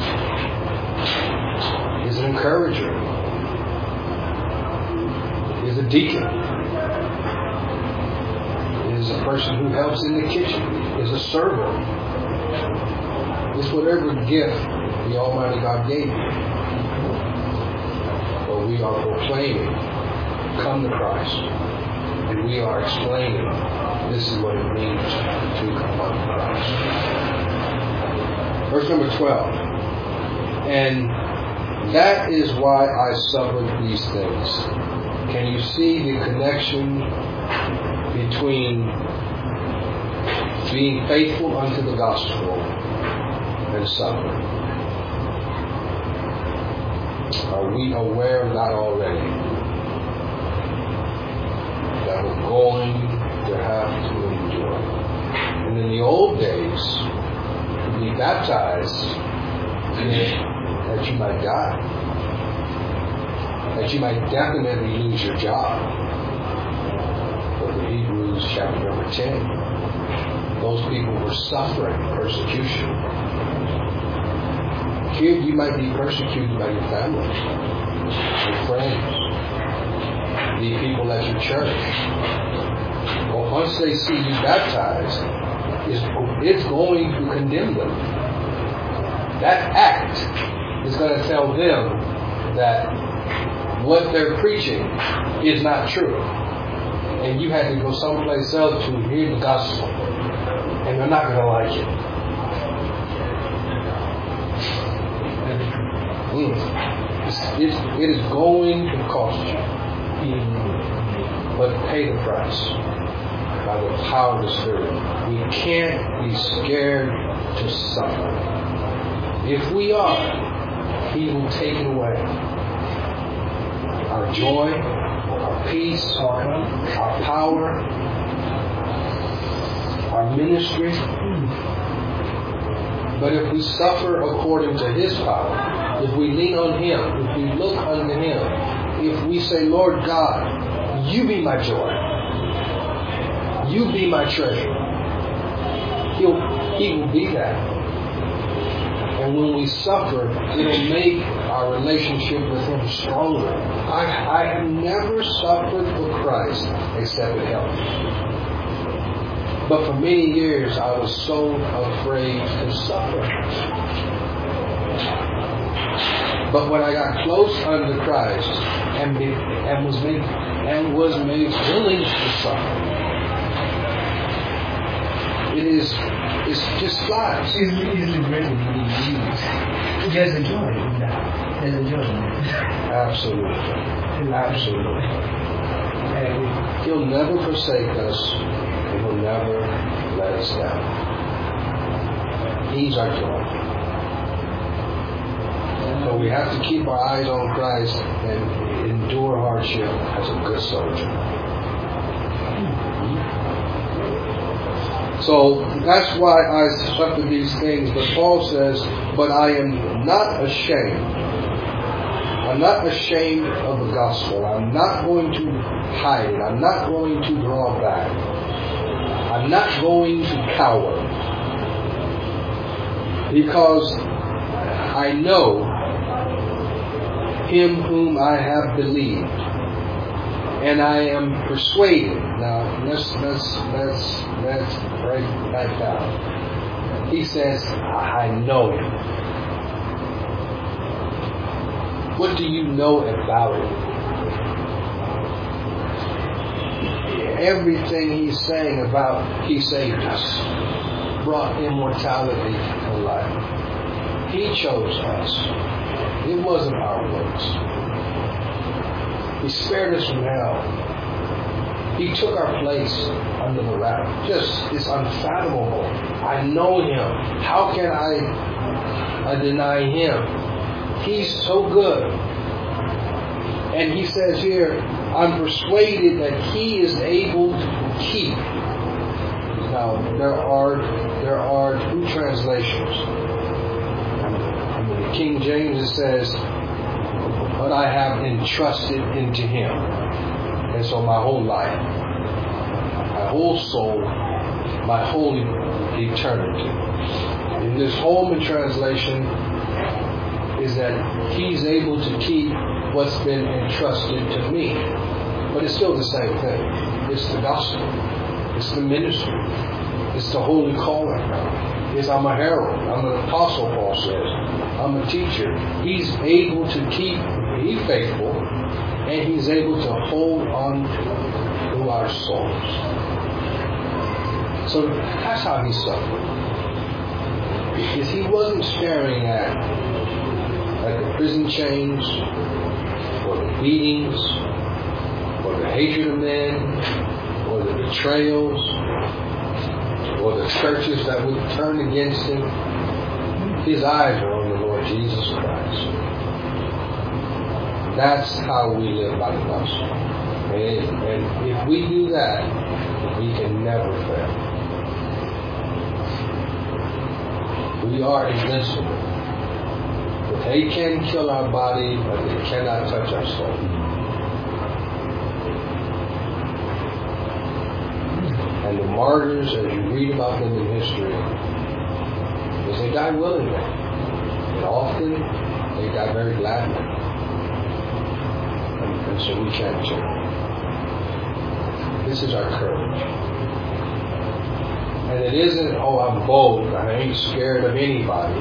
Is an encourager. Is a deacon. Is a person who helps in the kitchen. Is a servant. It's whatever gift the Almighty God gave you. But we are proclaiming, come to Christ. And we are explaining, this is what it means to come unto Christ. Verse number 12. And that is why I suffered these things. Can you see the connection between being faithful unto the gospel and suffering? Are we aware of that already? That we're going to have to endure. And in the old days, to be baptized meant that you might die. That you might definitely lose your job. But in Hebrews chapter number 10, those people were suffering persecution. Here you might be persecuted by your family, your friends, the people at your church. Well, once they see you baptized, it's going to condemn them. That act is going to tell them that what they're preaching is not true. And you had to go someplace else to hear the gospel. And they're not going to like it. It is going to cost you. But pay the price by the power of the Spirit. We can't be scared to suffer. If we are, He will take it away. Our joy, our peace, our power, our ministry. But if we suffer according to His power, if we lean on Him, if we look unto Him, if we say, Lord God, You be my joy, You be my treasure, He will be that. And when we suffer, it'll make our relationship with Him stronger. I have never suffered for Christ except it helped. But for many years, I was so afraid to suffer. But when I got close unto Christ and was made willing to suffer, it's just flies. It's liberating. There's a joy in that. There's a joy in that. Absolutely. He'll never forsake us. He will never let us down. He's our joy. So we have to keep our eyes on Christ and endure hardship as a good soldier. So that's why I suffer these things. But Paul says, but I am not ashamed. I'm not ashamed of the gospel. I'm not going to hide it. I'm not going to draw back. I'm not going to cower. Because I know Him whom I have believed. And I am persuaded. Now let's break that down. He says, I know him. What do you know about him? Everything he's saying about he saved us, brought immortality to life. He chose us. It wasn't our works. He spared us from hell. He took our place under the wrath. It's unfathomable. I know him. How can I deny him? He's so good. And he says here, I'm persuaded that he is able to keep. Now, there are two translations. In the King James it says, but I have entrusted into him. And so my whole life, my whole soul, my whole eternity. In this Holman translation is that he's able to keep what's been entrusted to me. But it's still the same thing. It's the gospel. It's the ministry. It's the holy calling. I'm a herald. I'm an apostle, Paul says. I'm a teacher. He's able to keep me faithful, and he's able to hold on to our souls. So that's how he suffered. Because he wasn't staring at the prison chains, or the beatings, or the hatred of men, or the betrayals, or the churches that would turn against him. His eyes are on the Lord Jesus Christ. That's how we live by the gospel. And if we do that, we can never fail. We are invincible. But they can kill our body, but they cannot touch our soul. And the martyrs, as you read about them in history, is they die willingly. And often, they die very gladly. And so we can too. This is our courage. And it isn't, I'm bold, I ain't scared of anybody.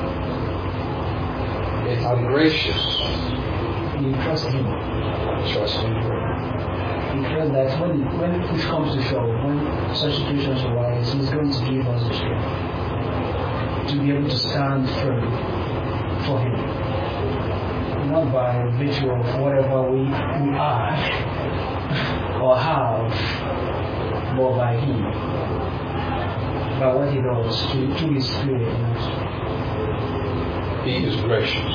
It's, I'm gracious. You trust him. I trust him. You feel that when push comes to shove, when such situations arise, he's going to give us the strength to be able to stand firm for him. Not by virtue of whatever we are or have, but by him. By what he does through his spirit. He is gracious.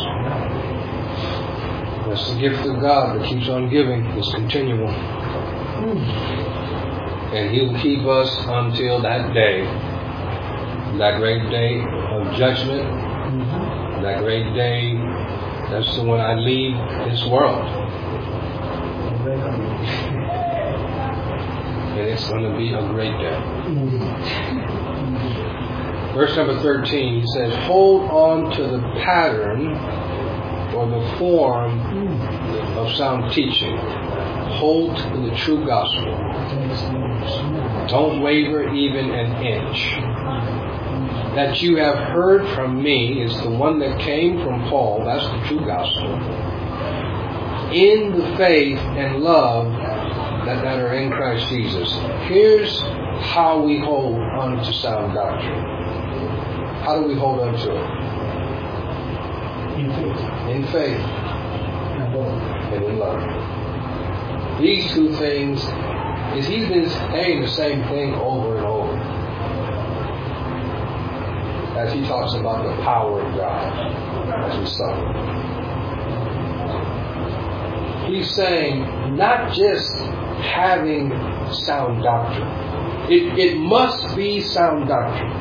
That's the gift of God that keeps on giving. It's continual. And he'll keep us until that day. That great day of judgment. That great day, that's when I leave this world. And it's going to be a great day. Verse number 13, he says, hold on to the pattern or the form of sound teaching. Hold to the true gospel. Don't waver even an inch. That you have heard from me is the one that came from Paul. That's the true gospel. In the faith and love that are in Christ Jesus. Here's how we hold on to sound doctrine. How do we hold on to it? In faith. And in love. These two things, is he's been saying the same thing over and over. As he talks about the power of God as we suffer. He's saying not just having sound doctrine. It must be sound doctrine.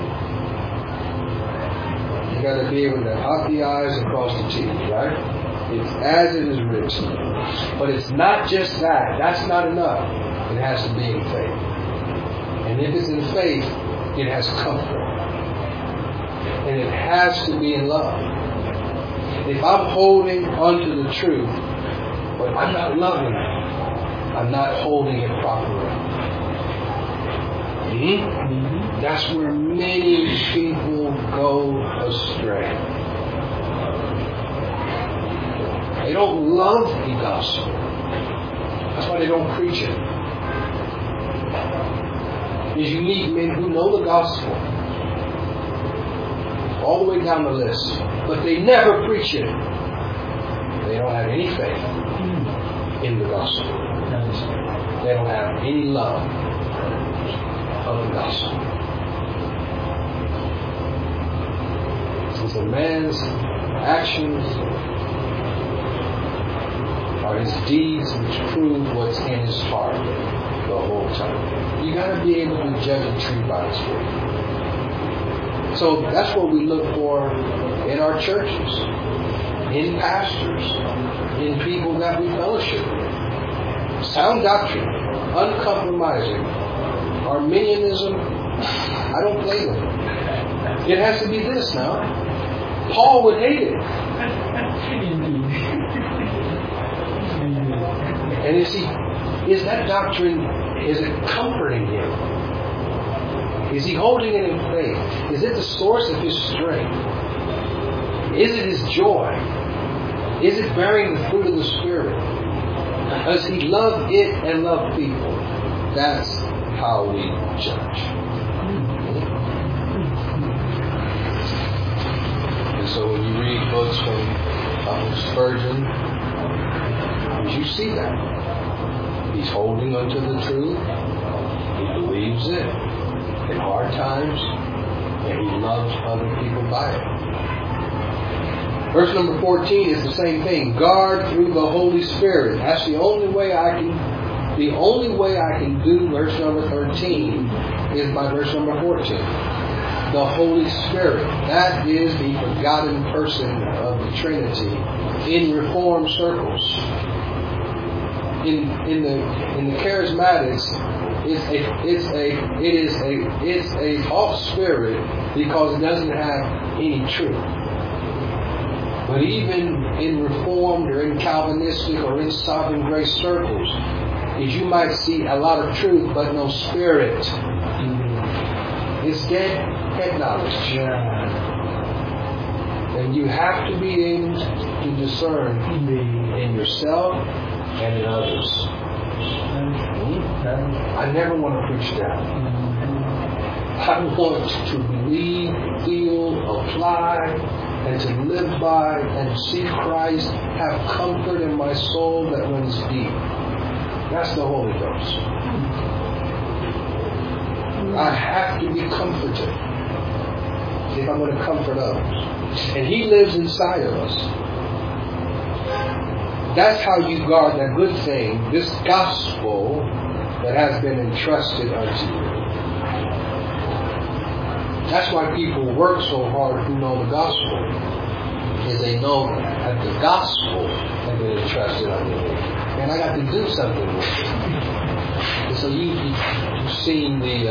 You got to be able to dot the I's and cross the T's, right? It's as it is written. But it's not just that. That's not enough. It has to be in faith. And if it's in faith, it has comfort. And it has to be in love. If I'm holding onto the truth, but I'm not loving it, I'm not holding it properly. That's where many people go astray. They don't love the gospel. That's why they don't preach it. Is you meet men who know the gospel all the way down the list, but they never preach it. They don't have any faith in the gospel. They don't have any love of the gospel. It's a man's actions are his deeds which prove what's in his heart the whole time. You got to be able to judge a tree by its fruit. So that's what we look for in our churches, in pastors, in people that we fellowship with. Sound doctrine, uncompromising. Arminianism, I don't blame them. It has to be this now. Paul would hate it. And is that doctrine, is it comforting him? Is he holding it in faith? Is it the source of his strength? Is it his joy? Is it bearing the fruit of the Spirit? Does he love it and love people? That's how we judge. And so when you read books from Spurgeon, you see that. He's holding onto the truth. He believes it in hard times, and he loves other people by it. Verse number 14 is the same thing. Guard through the Holy Spirit. That's the only way I can do verse number 13 is by verse number 14. The Holy Spirit. That is the forgotten person of the Trinity in Reformed circles. In the charismatics, it's a false spirit because it doesn't have any truth. But even in Reformed or in Calvinistic or in Sovereign Grace circles, is you might see a lot of truth but no spirit. It's dead head knowledge. And you have to be able to discern in yourself and in others. I never want to preach that. I want to believe, feel, apply, and to live by and see Christ have comfort in my soul that runs deep. That's the Holy Ghost. I have to be comforted if I'm going to comfort others. And He lives inside of us. That's how you guard that good thing, this gospel that has been entrusted unto you. That's why people work so hard who know the gospel, is they know that the gospel has been entrusted unto me, and I got to do something with it. And so you've seen the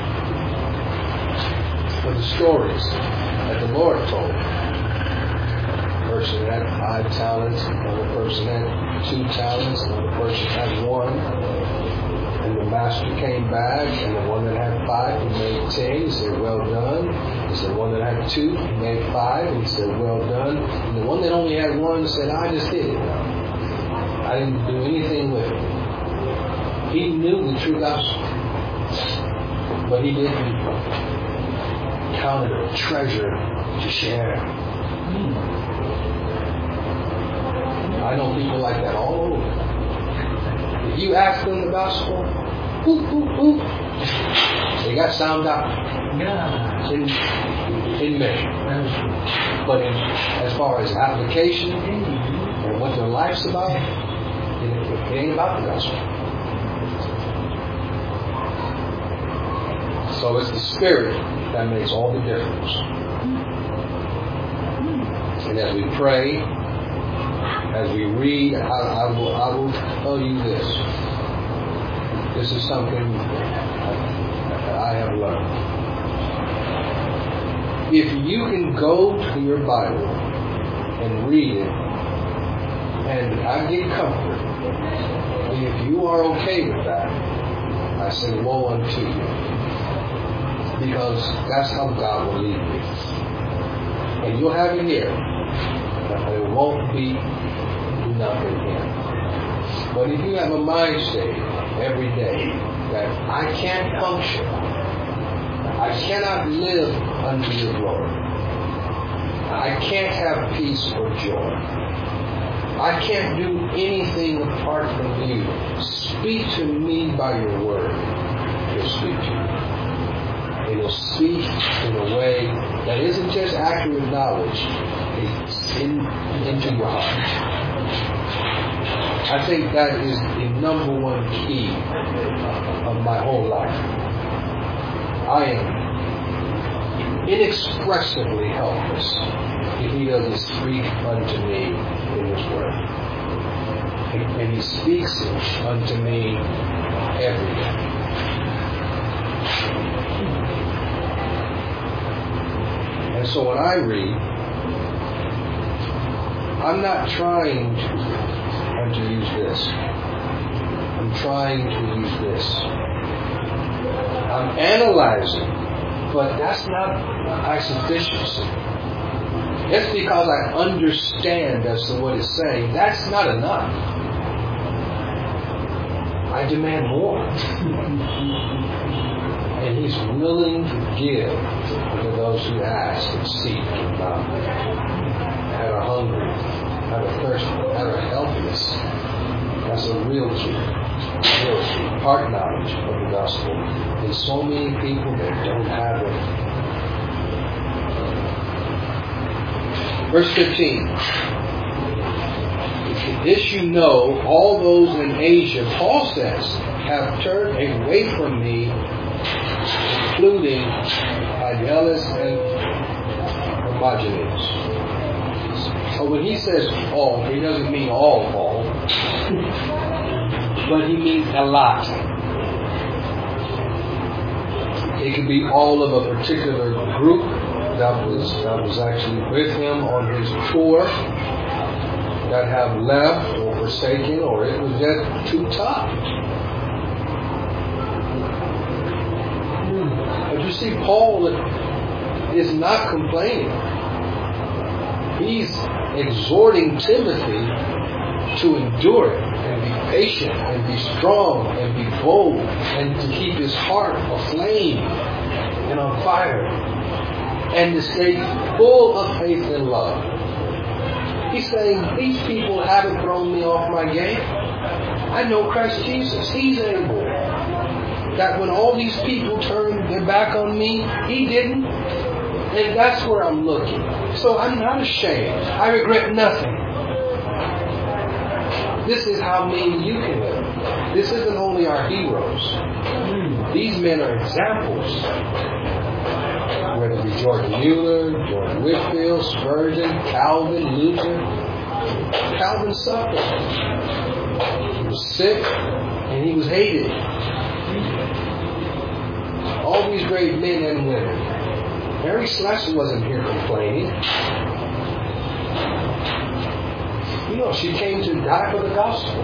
stories that the Lord told. Person had 5 talents, another person had 2 talents, another person had 1. And the master came back, and the one that had 5, he made 10. He said, well done. He said, the one that had 2, he made 5. And he said, well done. And the one that only had 1 said, I just did it. I didn't do anything with it. He knew the true gospel, but he didn't count it a treasure to share. I know people like that all over. If you ask them the gospel, boop, boop, boop, they got sound doctrine in measure. But as far as application and what their life's about, it ain't about the gospel. So it's the Spirit that makes all the difference. And as we pray, as we read, I will tell you this. This is something that I have learned. If you can go to your Bible and read it, and I get comfort, if you are okay with that, I say, woe unto you. Because that's how God will lead me. And you'll have it here. But it won't be enough in Him. But if you have a mind state every day that I can't function, I cannot live under your glory, I can't have peace or joy, I can't do anything apart from you, speak to me by your word. He'll speak to you. And He'll speak in a way that isn't just accurate knowledge, it's into your heart. I think that is the number one key of my whole life. I am inexpressibly helpless if He doesn't speak unto me in His Word. And He speaks it unto me every day. And so when I read, I'm not trying to use this. I'm trying to use this. I'm analyzing, but that's not my sufficiency. Just because I understand as to what it's saying, that's not enough. I demand more. And He's willing to give to those who ask and seek and knock, that are hungry, that are thirsty, that are helpless. That's a real key. Real key. Heart knowledge of the gospel. And so many people that don't have it. Verse 15. This you know, all those in Asia, Paul says, have turned away from me, including Phygelus and Hermogenes. So when he says all, he doesn't mean all, but he means a lot. It could be all of a particular group that was actually with him on his tour, that have left or forsaken, or it was just too tough. But you see, Paul is not complaining. He's exhorting Timothy to endure it and be patient and be strong and be bold and to keep his heart aflame and on fire and to stay full of faith and love. He's saying, these people haven't thrown me off my game. I know Christ Jesus. He's able. That when all these people turned their back on me, He didn't. And that's where I'm looking. So I'm not ashamed. I regret nothing. This is how me and you can live. This isn't only our heroes. These men are examples. Whether it be George Mueller, George Whitefield, Spurgeon, Calvin, Luther. Calvin suffered. He was sick and he was hated. All these great men and women. Mary Slessor wasn't here complaining. You know, she came to die for the gospel.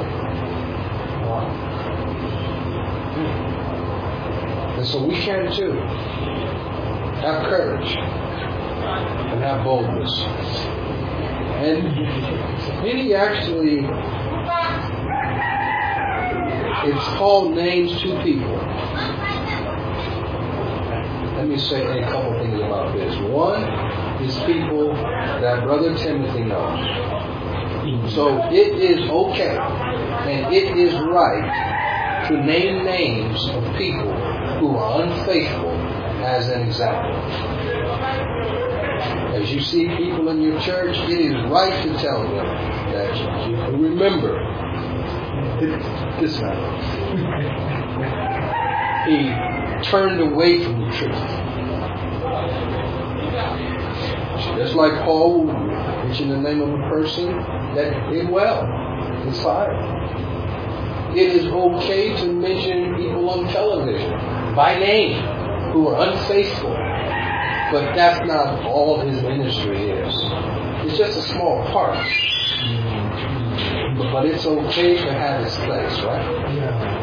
And so we can too. Have courage. And have boldness. And then he actually, it's Paul names two people. Let me say a couple things about this. One is people that Brother Timothy knows. So it is okay and it is right to name names of people who are unfaithful as an example. As you see people in your church, it is right to tell them that you can remember this man. He turned away from the truth. Just like Paul mentioned the name of a person that did well. It's fine. It is okay to mention people on television by name who are unfaithful. But that's not all his ministry is. It's just a small part. But it's okay to have its place, right? Yeah.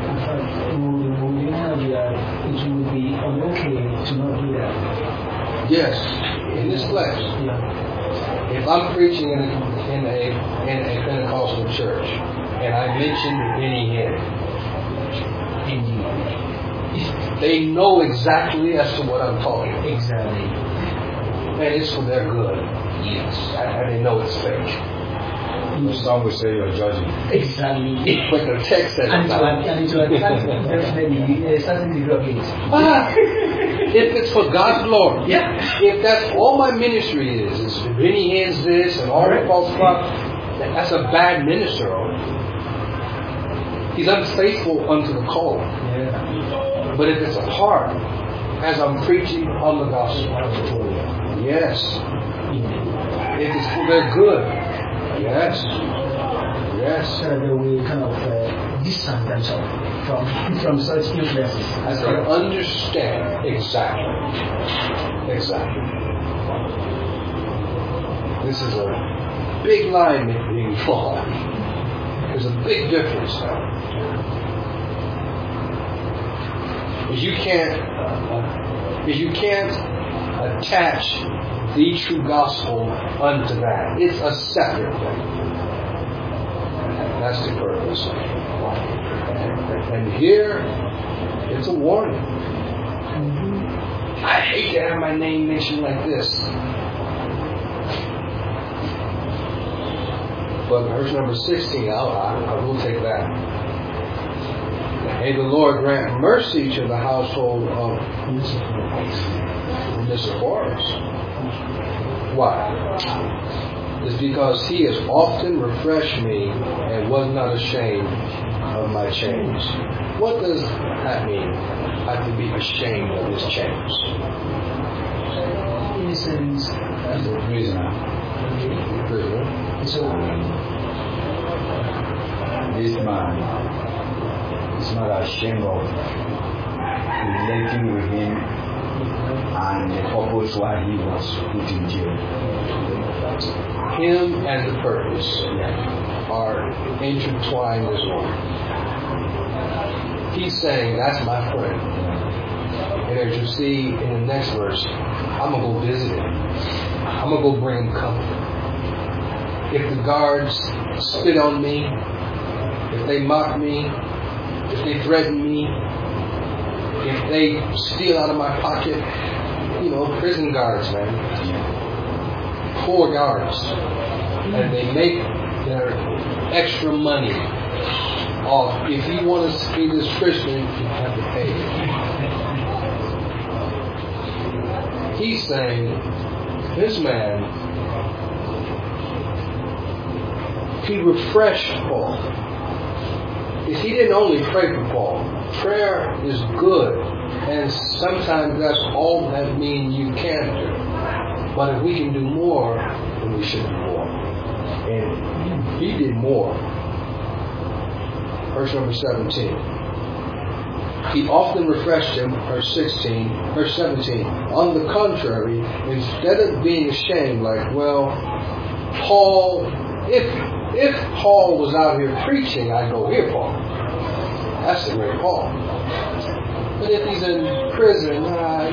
It would be unokay to not do that. Yes, in this flesh. Yeah. If I'm preaching in a Pentecostal church and I mention Benny Hinn, they know exactly as to what I'm talking about. Exactly. And it's for their good. Yes. And they know it's fake. Some will say you're judging. Exactly. But the text says And it will attract definitely a certain degree of hate. If it's for God's glory. Yeah. If that's all my ministry is Benny Hinn's this and all the false prophets, that's a bad minister. He's unfaithful unto the call. Yeah. But if it's a heart, as I'm preaching on the gospel, yes. If it's for their good, yes. Yes. So they will kind of distance themselves from such influences. As they understand exactly. This is a big line being drawn. There's a big difference now. Is you can't attach the true gospel unto that. It's a separate thing. That's the purpose. And here, it's a warning. I hate to have my name mentioned like this. But verse number 16, I will take that. May the Lord grant mercy to the household of Onesiphorus. Why? It's because he has often refreshed me and was not ashamed of my chains. What does that mean? I have to be ashamed of his chains. In a sense, As a prisoner. so This man is not ashamed of relating with him and the purpose why he was put in jail. Him and the purpose are intertwined as one. He's saying, that's my friend. And as you see in the next verse, I'm going to go visit him. I'm going to go bring him comfort. If the guards spit on me, if they mock me, if they threaten me, if they steal out of my pocket, prison guards, man. Poor guards. And they make their extra money off. If you want to be this Christian, you have to pay. He's saying, this man, he refreshed Paul. Because he didn't only pray for Paul. Prayer is good. And sometimes that's all that means you can do. But if we can do more, then we should do more. And he did more. Verse number 17. He often refreshed him, verse 17. On the contrary, instead of being ashamed, Paul, if Paul was out here preaching, I'd go, here, Paul. That's the great Paul. But if he's in prison,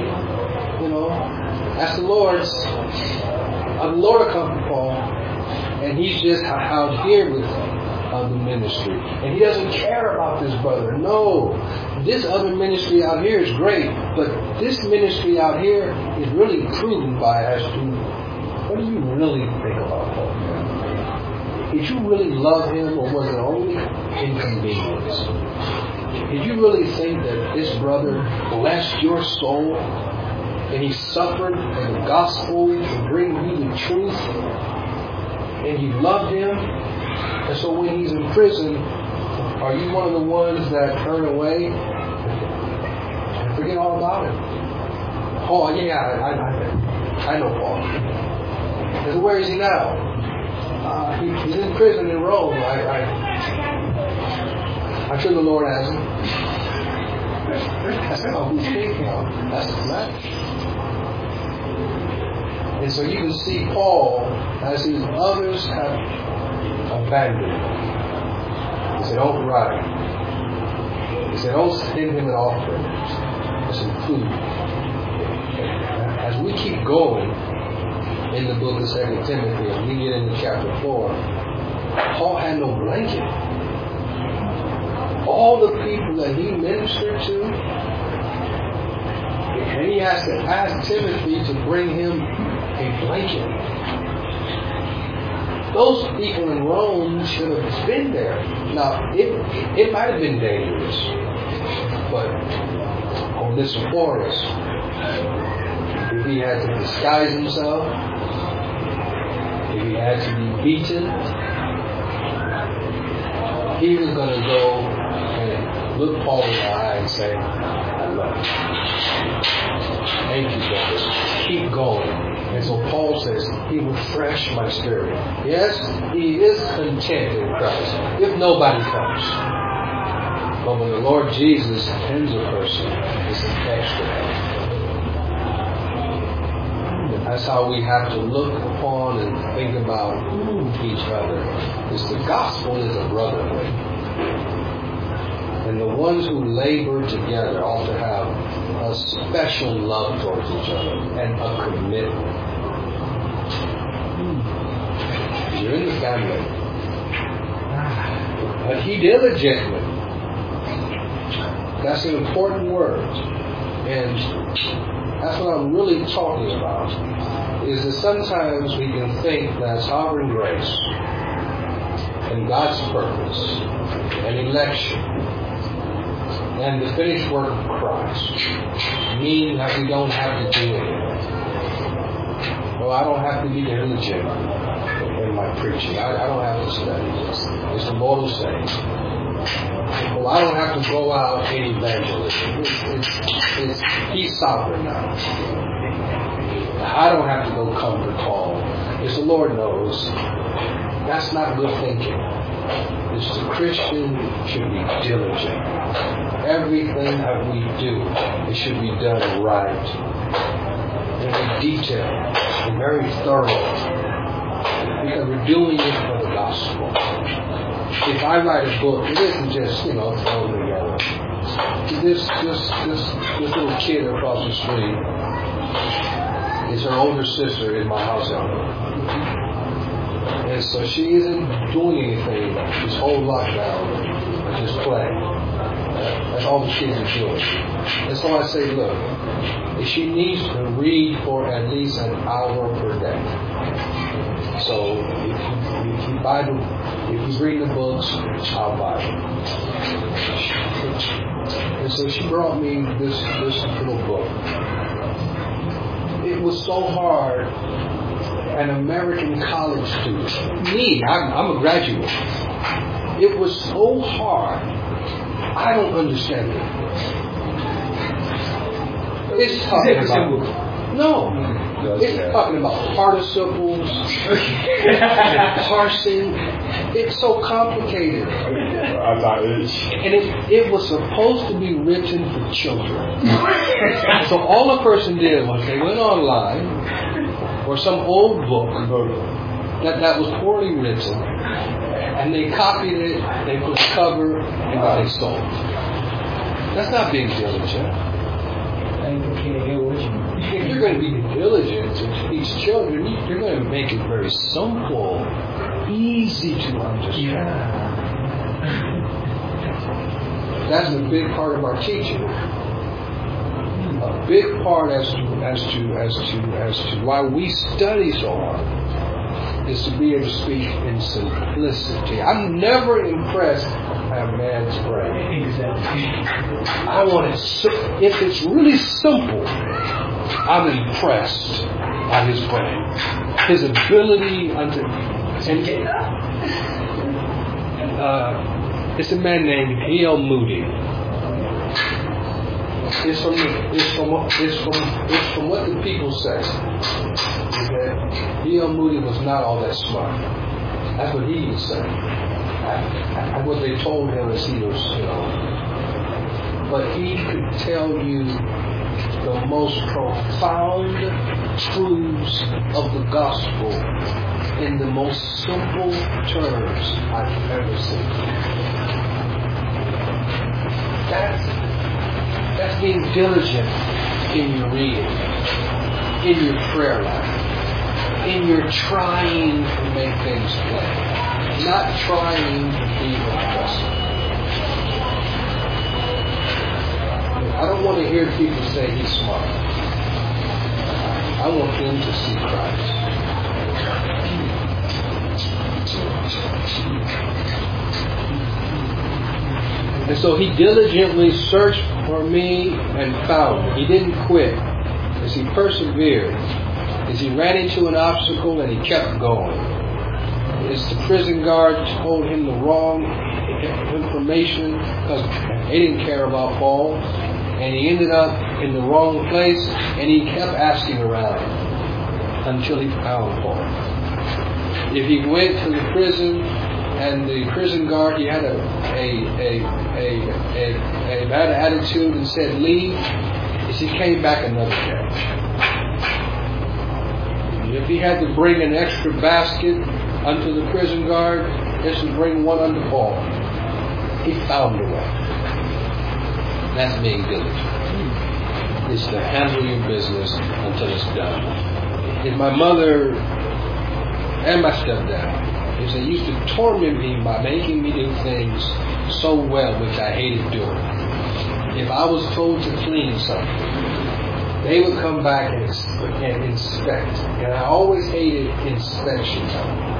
that's the Lord's. The Lord will comfort Paul. And he's just out here with the ministry. And he doesn't care about this brother. No. This other ministry out here is great. But this ministry out here is really proven by as to what do you really think about Paul? Did you really love him, or was it only inconvenience? Did you really think that this brother blessed your soul and he suffered for the gospel to bring you the truth and you loved him? And so when he's in prison, are you one of the ones that turn away and forget all about him? Oh, yeah, I know Paul. I said, where is he now? He's in prison in Rome. I'm sure the Lord has him. That's how he's thinking of. That's the flesh. And so you can see Paul, as his others have abandoned him. He said, don't write. He said, don't send him an offering. Some food. as we keep going in the book of 2 Timothy, and we get into chapter 4, Paul had no blanket. All the people that he ministered to, and he has to ask Timothy to bring him a blanket. Those people in Rome should have been there. Now, it might have been dangerous, but Onesiphorus, if he had to disguise himself, if he had to be beaten, he was going to go and look Paul in the eye and say, I love you. Thank you, brother. Keep going. And so Paul says, he will refresh my spirit. Yes, he is content in Christ, if nobody comes. But when the Lord Jesus attends a person, it's an extra help. That's how we have to look upon and think about each other. It's the gospel is a brotherhood. And the ones who labor together ought to have a special love towards each other and a commitment. You're in the family. But he diligently. That's an important word. And that's what I'm really talking about. Is that sometimes we can think that sovereign grace and God's purpose and election and the finished work of Christ mean that we don't have to do anything. Well, I don't have to be diligent in my preaching. I don't have to study this. It's the Lord who says. Well, I don't have to go out and evangelism. He's sovereign now. I don't have to go comfort call. It's the Lord knows. That's not good thinking. It's the Christian should be diligent. Everything that we do, it should be done right. And detailed and very thorough. Because we're doing it for the gospel. If I write a book, it isn't just, thrown together. This little kid across the street is her older sister in my house. And so she isn't doing anything this whole lockdown, just playing. That's all the kids are doing. And so I say, look, she needs to read for at least an hour per day. So if you read the books, I'll buy them. And so she brought me this little book. It was so hard. An American college student. Me, I'm a graduate. It was so hard. I don't understand it. It's talking about it's talking about participles, parsing. It's so complicated. And it was supposed to be written for children. So all the person did was they went online or some old book that was poorly written, and they copied it, they put the cover, and they sold it. That's not being diligent. If you're going to be diligent to teach children, you're going to make it very simple, easy to understand. That's a big part of our teaching. A big part as to why we study so hard is to be able to speak in simplicity. I'm never impressed by a man's brain. Exactly. I want it. If it's really simple, I'm impressed by his brain, his ability it's a man named E.L. Moody. It's from what the people say. Okay? E.L. Moody was not all that smart. That's what he would say. And what they told him is he was, but he could tell you the most profound truths of the gospel in the most simple terms I've ever seen. That's being diligent in your reading. in your prayer life, in your trying to make things play, not trying to be impressive. I don't want to hear people say he's smart. I want them to see Christ. And so he diligently searched for me and found me. He didn't quit. As he persevered, as he ran into an obstacle and he kept going. As the prison guard told him the wrong information because they didn't care about Paul. And he ended up in the wrong place and he kept asking around until he found Paul. If he went to the prison and the prison guard, he had a bad attitude and said, leave, he came back another day. If he had to bring an extra basket unto the prison guard, just to bring one unto Paul, he found a way. That's being diligent. It's to handle your business until it's done. If my mother and my stepdad, if they used to torment me by making me do things so well, which I hated doing. If I was told to clean something, they would come back and inspect. And I always hated inspections.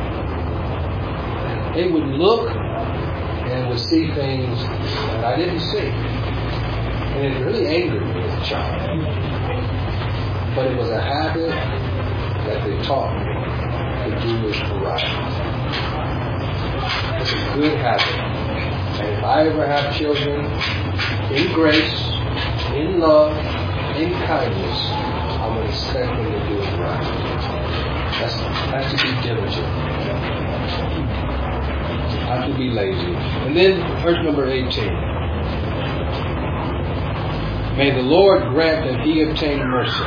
They would look and would see things that I didn't see. And it really angered me as a child. But it was a habit that they taught me to do it right. It's a good habit. And if I ever have children, in grace, in love, in kindness, I would expect them to do it right. That's to be diligent. Not to be lazy. And then verse number 18. May the Lord grant that he obtain mercy.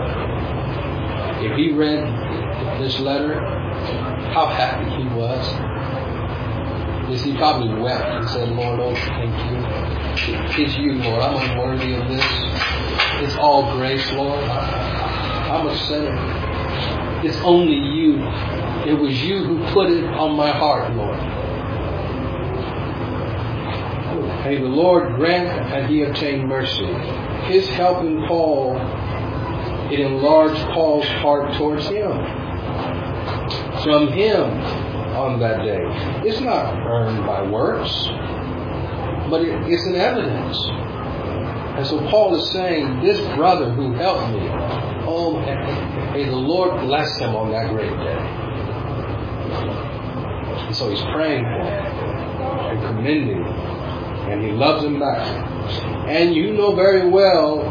If he read this letter, how happy he was. Yes, he probably wept and said, Lord, oh, thank you. It's you, Lord. I'm unworthy of this. It's all grace, Lord. I'm a sinner. It's only you. It was you who put it on my heart, Lord. May the Lord grant that he obtain mercy. His help in Paul, it enlarged Paul's heart towards him. From him on that day. It's not earned by works, but it's an evidence. And so Paul is saying, this brother who helped me, oh, may the Lord bless him on that great day. And so he's praying for him and commending him. And he loves him back. And you know very well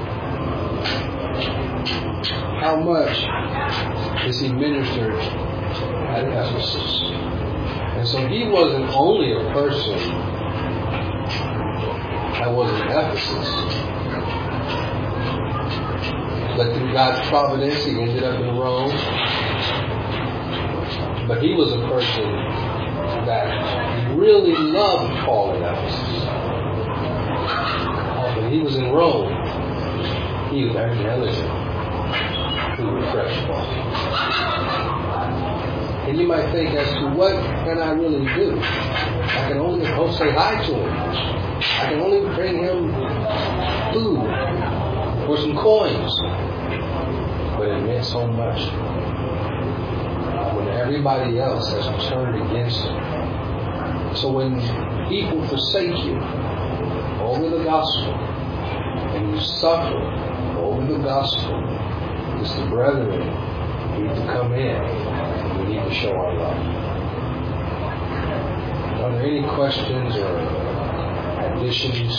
how much is he ministered at Ephesus. And so he wasn't only a person that was in Ephesus, but through God's providence he ended up in Rome. But he was a person that really loved Paul in Ephesus. When he was in Rome, he was evangelizing to refresh Paul. And you might think as to what can I really do? I can only go say hi to him. I can only bring him food or some coins. But it meant so much. When everybody else has turned against him. So when people forsake you over the gospel, and you suffer over the gospel, it's the brethren who need to come in, and we need to show our love. Are there any questions or additions?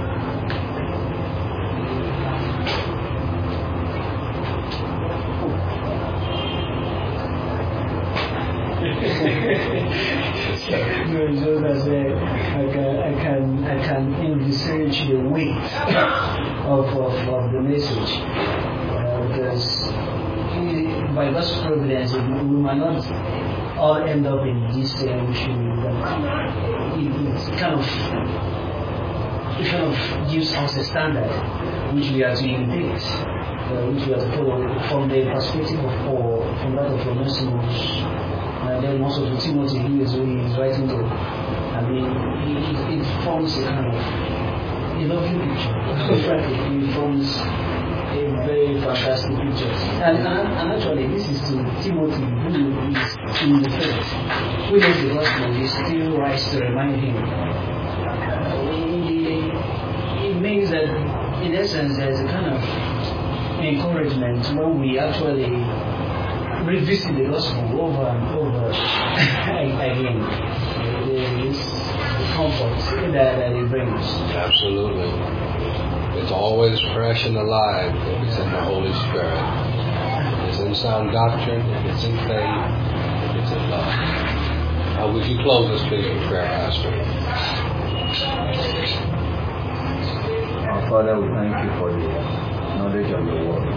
No, it's just that I can envisage the weight of the message because by God's providence we might not all end up in this same issue. It kind of gives us a standard which we are to imitate. which we have to follow from the perspective of Paul, from that of Onesimus, and then also to Timothy, who is writing to. I mean, it forms a kind of a lovely picture. It forms a very fantastic picture. And actually, this is to Timothy, who is in the faith, who knows the gospel. He still writes to remind him. It means that, in essence, there's a kind of encouragement when we actually revisit the gospel over and over again. This comfort that it brings. Absolutely. It's always fresh and alive if it's in the Holy Spirit. If it's in sound doctrine, if it's in faith, if it's in love. Would you close this please in prayer, Pastor? Our Father, we thank you for the knowledge of your word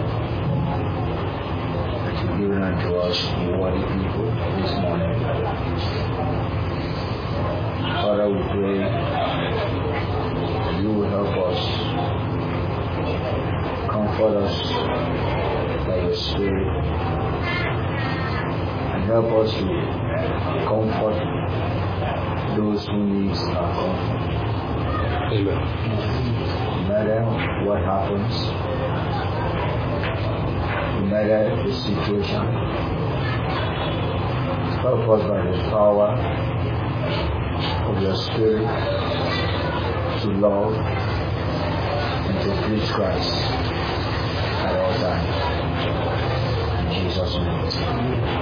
that you've given unto us, the worthy people, this morning. Father, we pray that you will help us, comfort us by your Spirit, and help us to comfort those who need our comfort. Amen. No matter what happens, no matter the situation, help us by the power of your Spirit to love and to preach Christ at all times. In Jesus' name.